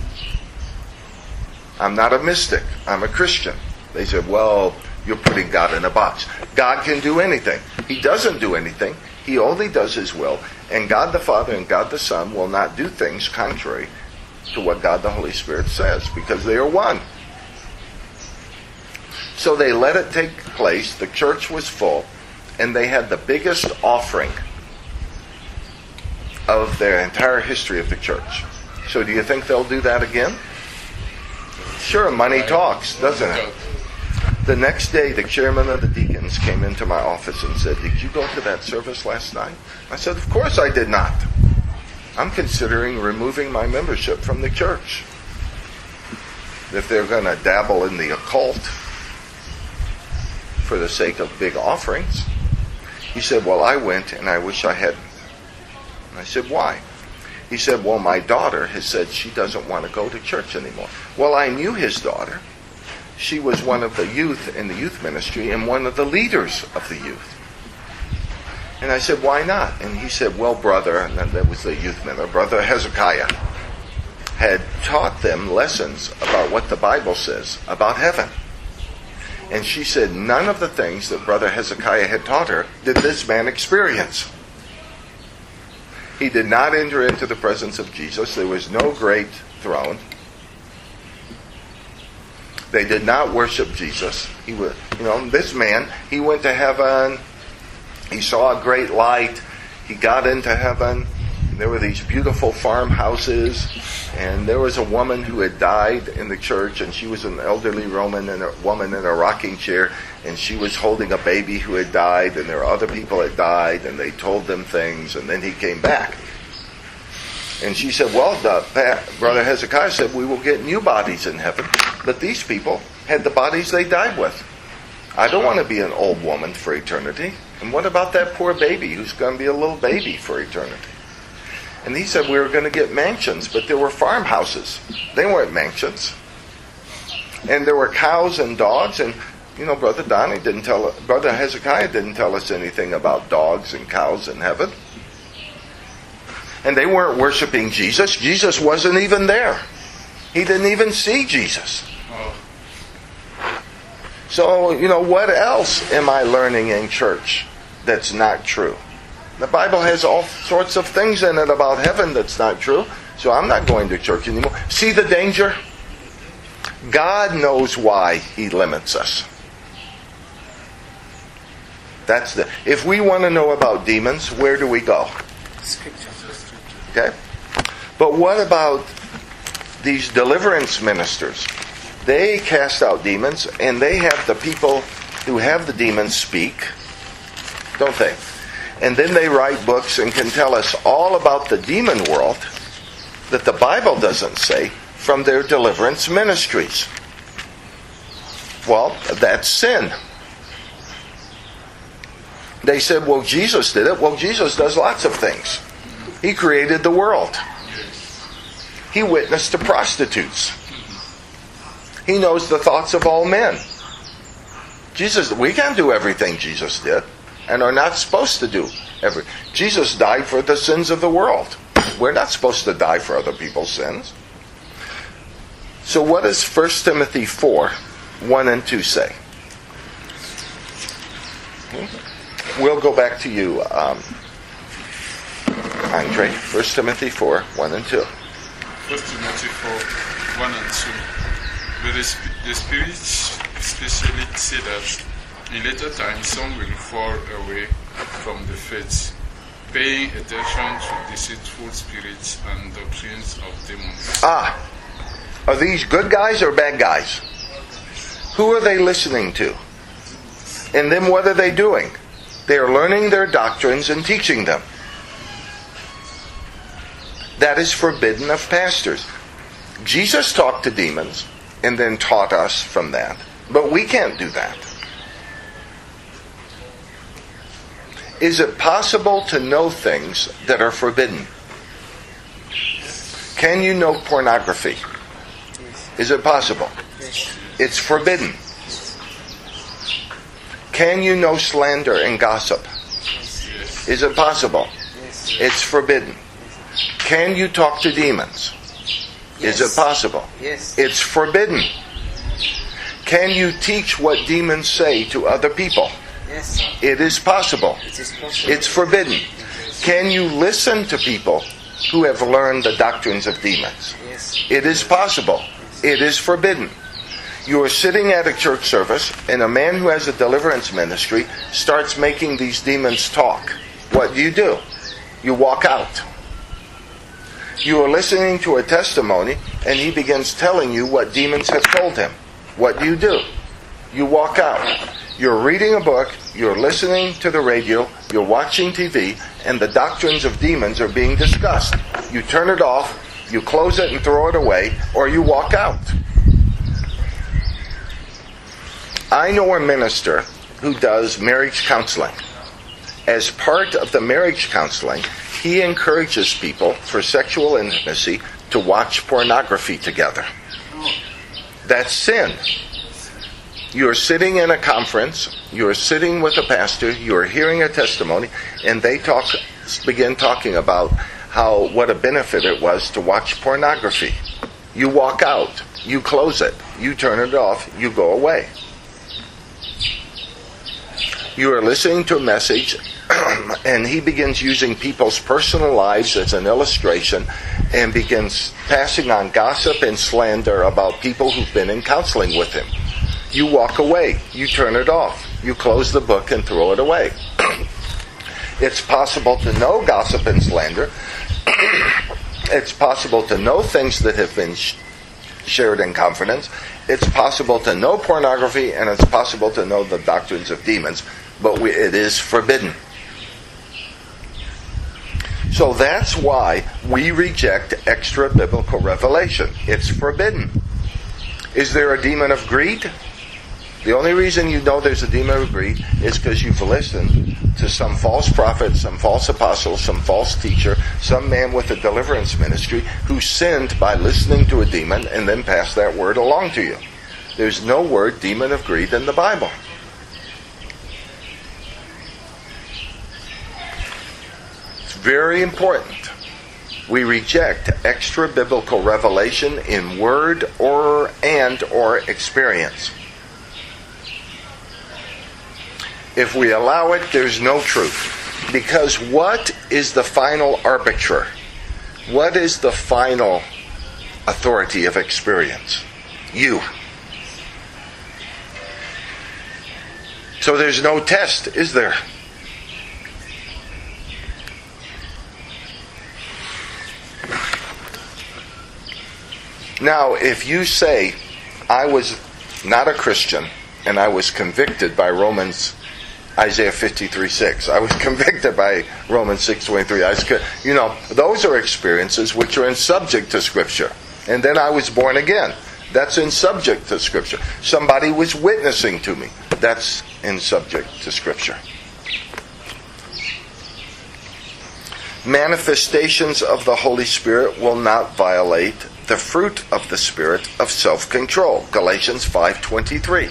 I'm not a mystic. I'm a Christian. They said, well, you're putting God in a box. God can do anything. He doesn't do anything. He only does His will. And God the Father and God the Son will not do things contrary to what God the Holy Spirit says, because they are one. So they let it take place. The church was full, and they had the biggest offering of their entire history of the church. So do you think they'll do that again? Sure, money talks, doesn't it? The next day, the chairman of the deacons came into my office and said, did you go to that service last night? I said, of course I did not. I'm considering removing my membership from the church. If they're going to dabble in the occult for the sake of big offerings. He said, well, I went and I wish I hadn't. And I said, why? He said, well, my daughter has said she doesn't want to go to church anymore. Well, I knew his daughter. She was one of the youth in the youth ministry and one of the leaders of the youth. And I said, why not? And he said, well, brother, and that was the youth minister, Brother Hezekiah, had taught them lessons about what the Bible says about heaven. And she said, none of the things that Brother Hezekiah had taught her did this man experience. He did not enter into the presence of Jesus. There was no great throne. They did not worship Jesus. He was, you know, this man, he went to heaven. He saw a great light. He got into heaven. There were these beautiful farmhouses, and there was a woman who had died in the church, and she was an elderly Roman and a woman in a rocking chair, and she was holding a baby who had died, and there were other people that died, and they told them things, and then he came back. And she said, well, the, Brother Hezekiah said, we will get new bodies in heaven, but these people had the bodies they died with. I don't want to be an old woman for eternity. And what about that poor baby who's going to be a little baby for eternity? And he said, we were going to get mansions, but there were farmhouses. They weren't mansions. And there were cows and dogs, and, you know, Brother Donnie didn't tell, Brother Hezekiah didn't tell us anything about dogs and cows in heaven. And they weren't worshiping Jesus. Jesus wasn't even there. He didn't even see Jesus. So, you know, what else am I learning in church that's not true? The Bible has all sorts of things in it about heaven that's not true. So I'm not going to church anymore. See the danger? God knows why He limits us. That's the. If we want to know about demons, where do we go? Scripture. Okay? But what about these deliverance ministers? They cast out demons, and they have the people who have the demons speak, don't they? And then they write books and can tell us all about the demon world that the Bible doesn't say from their deliverance ministries. Well, that's sin. They said, well, Jesus did it. Well, Jesus does lots of things. He created the world. He witnessed to prostitutes. He knows the thoughts of all men. Jesus, we can't do everything Jesus did, and are not supposed to do every. Jesus died for the sins of the world. We're not supposed to die for other people's sins. So what does First Timothy four, one and two say? We'll go back to you, um, Andre. First Timothy four, one and two. First Timothy four, one and two. But the, sp- the Spirit especially say that in later times some will fall away from the faith, paying attention to deceitful spirits and doctrines of demons. Ah, are these good guys or bad guys? Who are they listening to? And then what are they doing? They are learning their doctrines and teaching them. That is forbidden of pastors. Jesus talked to demons and then taught us from that. But we can't do that. Is it possible to know things that are forbidden? Can you know pornography? Is it possible? It's forbidden. Can you know slander and gossip? Is it possible? It's forbidden. Can you talk to demons? Is it possible? Yes. It's forbidden. Can you teach what demons say to other people? Yes. It is possible. It is possible. It's forbidden. Can you listen to people who have learned the doctrines of demons? Yes. It is possible. It is forbidden. You are sitting at a church service and a man who has a deliverance ministry starts making these demons talk. What do you do? You walk out. You are listening to a testimony and he begins telling you what demons have told him. What do you do? You walk out. You're reading a book, you're listening to the radio, you're watching T V, and the doctrines of demons are being discussed. You turn it off, you close it and throw it away, or you walk out. I know a minister who does marriage counseling. As part of the marriage counseling, he encourages people for sexual intimacy to watch pornography together. That's sin. You're sitting in a conference, you're sitting with a pastor, you're hearing a testimony, and they talk, begin talking about how what a benefit it was to watch pornography. You walk out, you close it, you turn it off, you go away. You are listening to a message, and he begins using people's personal lives as an illustration and begins passing on gossip and slander about people who've been in counseling with him. You walk away. You turn it off. You close the book and throw it away. It's possible to know gossip and slander. It's possible to know things that have been sh- shared in confidence. It's possible to know pornography, and it's possible to know the doctrines of demons, but we, it is forbidden. So that's why we reject extra biblical revelation. It's forbidden. Is there a demon of greed? The only reason you know there's a demon of greed is because you've listened to some false prophet, some false apostle, some false teacher, some man with a deliverance ministry who sinned by listening to a demon and then passed that word along to you. There's no word demon of greed in the Bible. It's very important. We reject extra biblical revelation in word or and or experience. If we allow it, there's no truth. Because what is the final arbiter? What is the final authority of experience? You. So there's no test, is there? Now, if you say, I was not a Christian, and I was convicted by Romans, Isaiah fifty-three six. I was convicted by Romans six twenty-three. I was, you know, those are experiences which are in subject to Scripture. And then I was born again. That's in subject to Scripture. Somebody was witnessing to me. That's in subject to Scripture. Manifestations of the Holy Spirit will not violate the fruit of the Spirit of self-control. Galatians five twenty-three.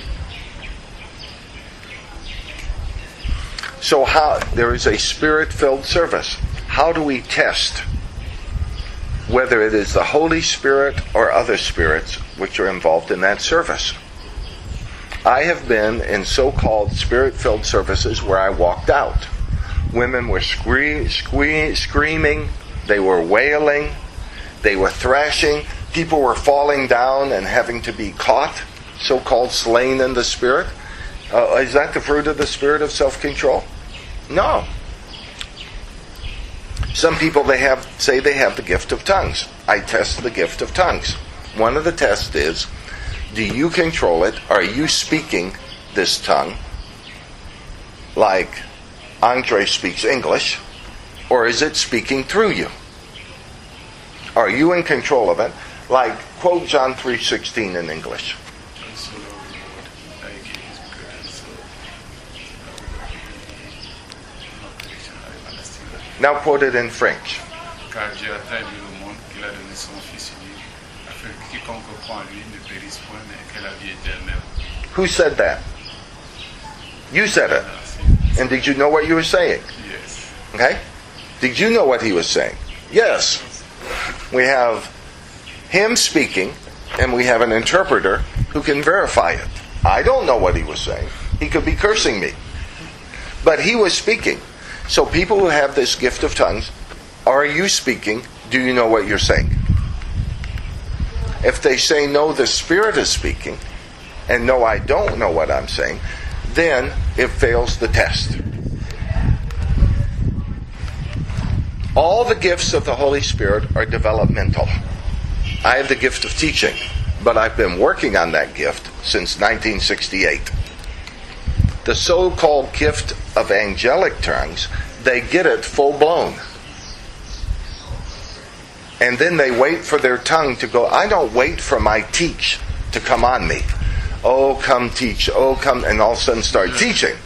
So how there is a Spirit-filled service. How do we test whether it is the Holy Spirit or other spirits which are involved in that service? I have been in so-called Spirit-filled services where I walked out. Women were scree- scree- screaming, they were wailing, They were thrashing. People were falling down and having to be caught, so-called slain in the Spirit. Uh, is that the fruit of the Spirit of self-control? No. Some people they have say they have the gift of tongues. I test the gift of tongues. One of the tests is, do you control it? Are you speaking this tongue like Andre speaks English? Or is it speaking through you? Are you in control of it? Like, quote John three sixteen in English. Now quote it in French. Car Dieu a tant aimé le monde qu'il a donné son Fils unique, afin que quiconque croit en lui ne périsse point, mais que la vie éternelle. Who said that? You said it. And did you know what you were saying? Yes. Okay? Did you know what he was saying? Yes. We have him speaking, and we have an interpreter who can verify it. I don't know what he was saying. He could be cursing me. But he was speaking. So people who have this gift of tongues, are you speaking? Do you know what you're saying? If they say, no, the Spirit is speaking, and no, I don't know what I'm saying, then it fails the test. All the gifts of the Holy Spirit are developmental. I have the gift of teaching, but I've been working on that gift since nineteen sixty-eight. The so-called gift of angelic tongues, they get it full-blown. And then they wait for their tongue to go. I don't wait for my teach to come on me. Oh, come teach. Oh, come. And all of a sudden start teaching.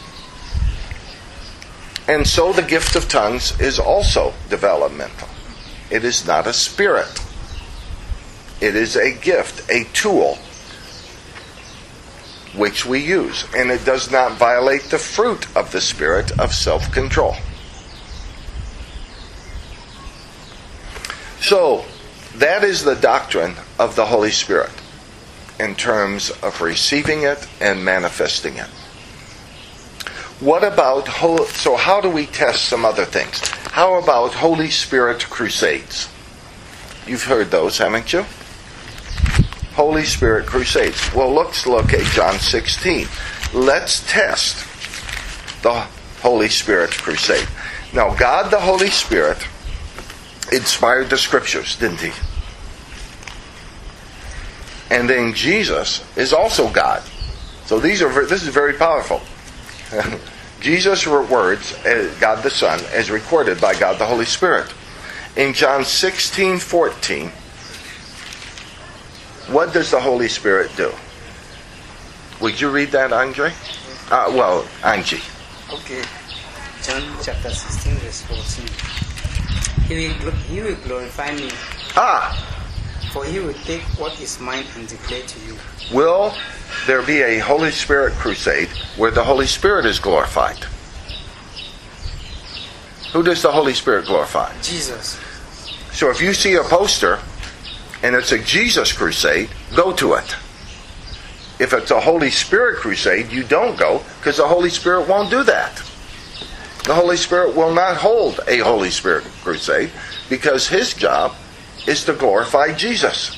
And so the gift of tongues is also developmental. It is not a spirit. It is a gift, a tool, which we use. And it does not violate the fruit of the Spirit of self-control. So, that is the doctrine of the Holy Spirit in terms of receiving it and manifesting it. What about, so how do we test some other things? How about Holy Spirit crusades? You've heard those, haven't you? Holy Spirit crusades. Well, let's look at John sixteen. Let's test the Holy Spirit crusade. Now, God the Holy Spirit inspired the Scriptures, didn't He? And then Jesus is also God. So these are this is very powerful. Jesus' words, God the Son, as recorded by God the Holy Spirit. In John sixteen fourteen, what does the Holy Spirit do? Would you read that, Andre? Uh, well, Angie. Okay. John chapter sixteen, verse fourteen. He will, he will glorify me. Ah! For he will take what is mine and declare to you. Will there be a Holy Spirit crusade where the Holy Spirit is glorified? Who does the Holy Spirit glorify? Jesus. So if you see a poster and it's a Jesus crusade, go to it. If it's a Holy Spirit crusade, you don't go, because the Holy Spirit won't do that. The Holy Spirit will not hold a Holy Spirit crusade, because His job is to glorify Jesus.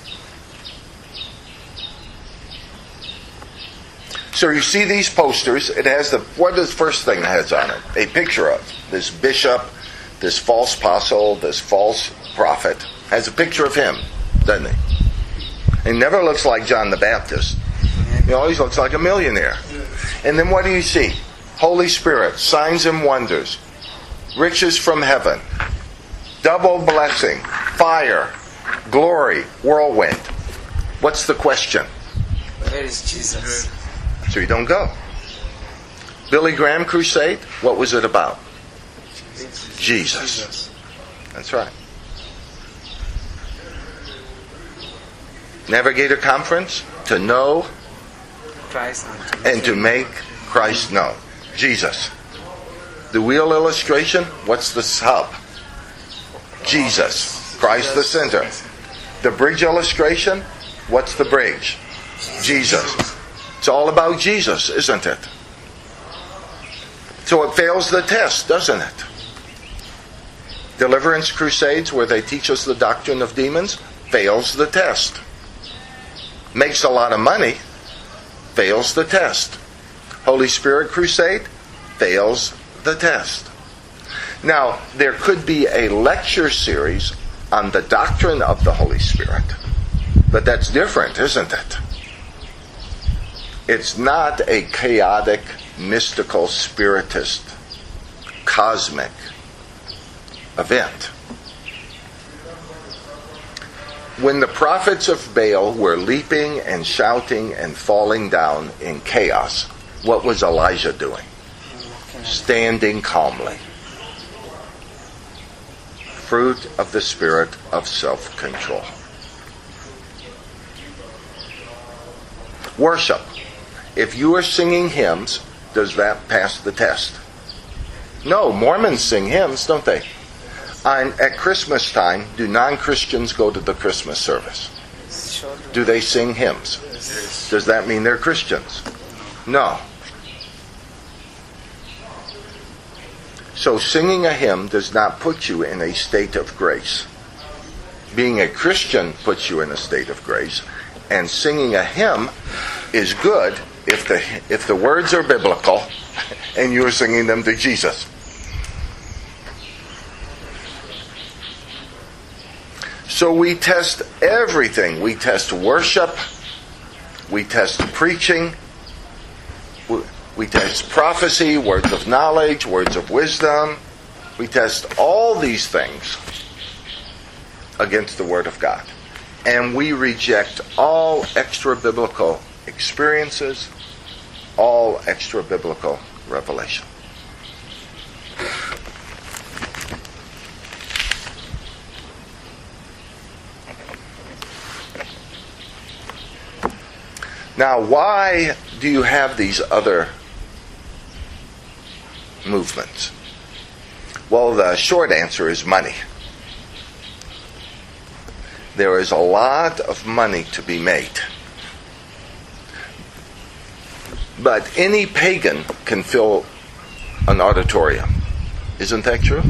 So you see these posters, it has the, what is the first thing it has on it? A picture of this bishop, this false apostle, this false prophet, has a picture of him, doesn't he? He never looks like John the Baptist. He always looks like a millionaire. And then what do you see? Holy Spirit, signs and wonders, riches from heaven, double blessing, fire, glory, whirlwind. What's the question? Where is Jesus? So you don't go. Billy Graham crusade, what was it about? Jesus. That's right. Navigator Conference, to know Christ and to make Christ known. Jesus. The wheel illustration, what's the hub? Jesus. Christ the center. The bridge illustration, what's the bridge? Jesus. It's all about Jesus, isn't it? So it fails the test, doesn't it? Deliverance crusades where they teach us the doctrine of demons, fails the test. Makes a lot of money, fails the test. Holy Spirit crusade, fails the test. Now, there could be a lecture series on the doctrine of the Holy Spirit, but that's different, isn't it? It's not a chaotic, mystical, spiritist, cosmic event. When the prophets of Baal were leaping and shouting and falling down in chaos, what was Elijah doing? Standing calmly. Fruit of the spirit of self-control. Worship. If you are singing hymns, does that pass the test? No, Mormons sing hymns, don't they? On, at Christmas time, do non-Christians go to the Christmas service? Do they sing hymns? Yes. Does that mean they're Christians? No. So singing a hymn does not put you in a state of grace. Being a Christian puts you in a state of grace, and singing a hymn is good if the if the words are biblical and you're singing them to Jesus. So we test everything. We test worship. We test preaching. We test prophecy, words of knowledge, words of wisdom. We test all these things against the Word of God. And we reject all extra-biblical experiences, all extra-biblical revelation. Now, why do you have these other movements? Well, the short answer is money. There is a lot of money to be made. But any pagan can fill an auditorium. Isn't that true?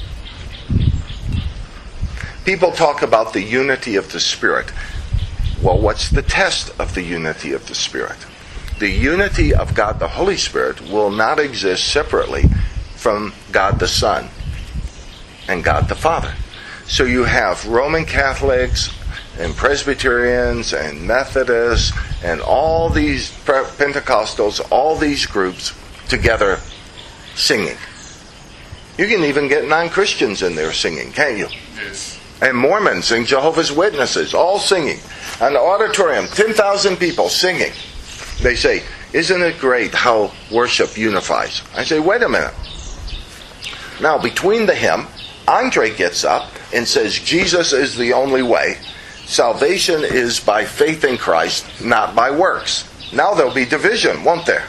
People talk about the unity of the Spirit. Well, what's the test of the unity of the Spirit? The unity of God the Holy Spirit will not exist separately from God the Son and God the Father. So you have Roman Catholics and Presbyterians and Methodists and all these Pentecostals, all these groups together singing. You can even get non-Christians in there singing, can't you? Yes. And Mormons and Jehovah's Witnesses all singing. An auditorium, ten thousand people singing. They say, isn't it great how worship unifies? I say, wait a minute. Now, between the hymn, Andre gets up and says, Jesus is the only way. Salvation is by faith in Christ, not by works. Now there'll be division, won't there?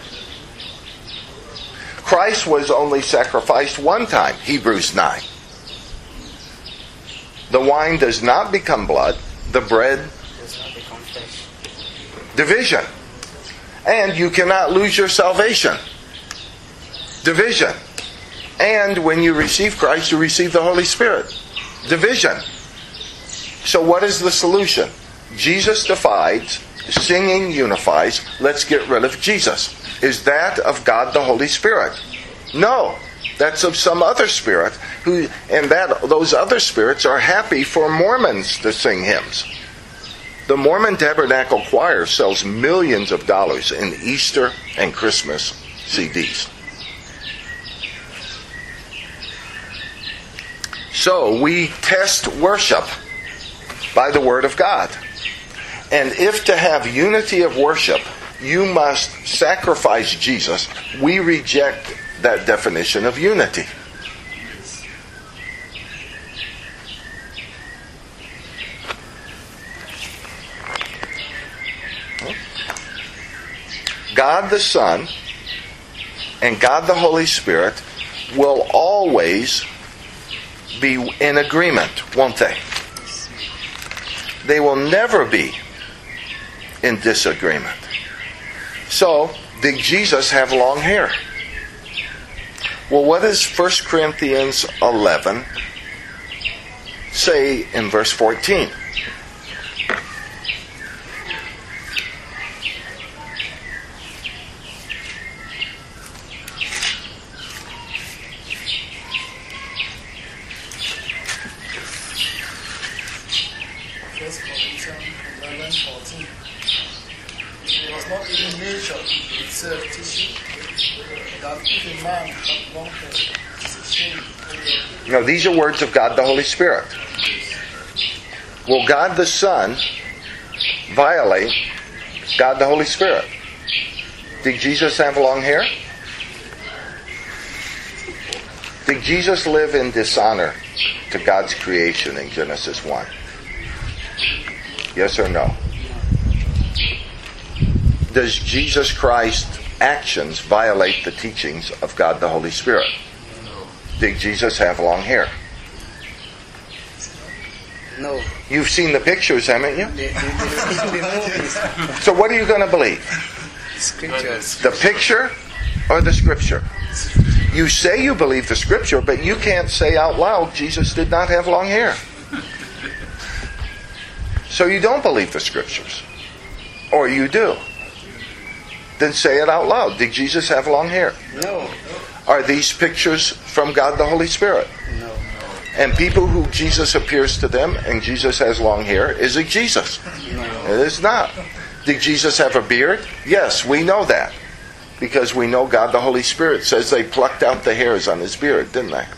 Christ was only sacrificed one time, Hebrews nine. The wine does not become blood, the bread does not become flesh. Division. And you cannot lose your salvation. Division. And when you receive Christ, you receive the Holy Spirit. Division. So what is the solution? Jesus divides, singing unifies, let's get rid of Jesus. Is that of God the Holy Spirit? No. That's of some other spirit, who, and that those other spirits are happy for Mormons to sing hymns. The Mormon Tabernacle Choir sells millions of dollars in Easter and Christmas C Ds. So we test worship by the Word of God. And if to have unity of worship, you must sacrifice Jesus, we reject that definition of unity. God the Son and God the Holy Spirit will always be in agreement, won't they? They will never be in disagreement. So, did Jesus have long hair? Well, what does First Corinthians eleven say in verse fourteen? First Corinthians eleven fourteen. It was not even nature itself teaching that if a man had long hair, it is a shame. Now, these are words of God the Holy Spirit. Will God the Son violate God the Holy Spirit? Did Jesus have long hair? Did Jesus live in dishonor to God's creation in Genesis one? Yes or no? Does Jesus Christ's actions violate the teachings of God the Holy Spirit? Did Jesus have long hair? No. You've seen the pictures, haven't you? The, the, the, the movies, So what are you going to believe? scriptures. The picture or the scripture? You say you believe the scripture, but you can't say out loud Jesus did not have long hair. So you don't believe the scriptures. Or you do. Then say it out loud. Did Jesus have long hair? No. Are these pictures from God the Holy Spirit? No. And people who Jesus appears to them and Jesus has long hair, is it Jesus? No. It is not. Did Jesus have a beard? Yes, we know that. Because we know God the Holy Spirit says they plucked out the hairs on his beard, didn't they?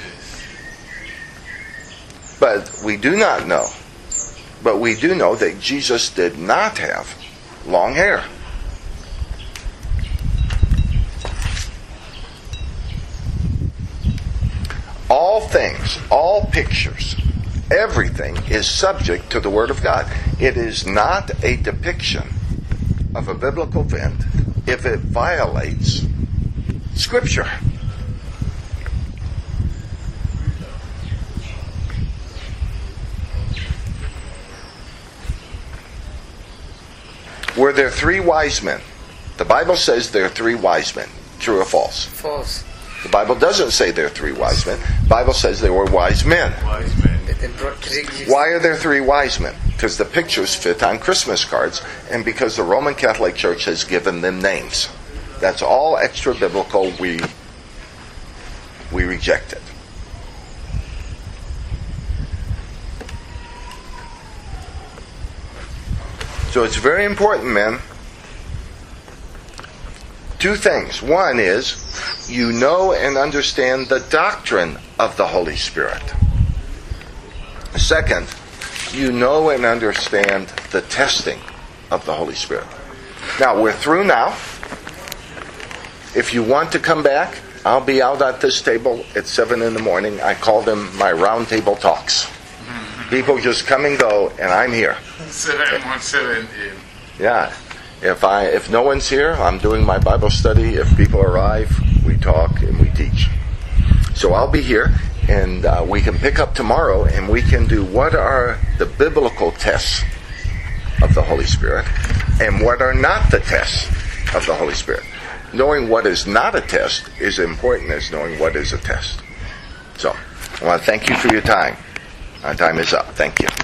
But we do not know. But we do know that Jesus did not have long hair. All things, all pictures, everything is subject to the Word of God. It is not a depiction of a biblical event if it violates Scripture. Were there three wise men? The Bible says there are three wise men. True or false? False. The Bible doesn't say there are three wise men. The Bible says there were wise men. Wise men. They, they brought three gifts. Why are there three wise men? Because the pictures fit on Christmas cards and because the Roman Catholic Church has given them names. That's all extra biblical. We, we reject it. So it's very important, men. Two things. One is, you know and understand the doctrine of the Holy Spirit. Second, you know and understand the testing of the Holy Spirit. Now, we're through now. If you want to come back, I'll be out at this table at seven in the morning. I call them my round table talks. People just come and go, and I'm here. seven one seven a.m. Yeah. If I if no one's here, I'm doing my Bible study. If people arrive, we talk and we teach. So I'll be here, and uh, we can pick up tomorrow, and we can do what are the biblical tests of the Holy Spirit, and what are not the tests of the Holy Spirit. Knowing what is not a test is important as knowing what is a test. So, I want to thank you for your time. Our time is up. Thank you.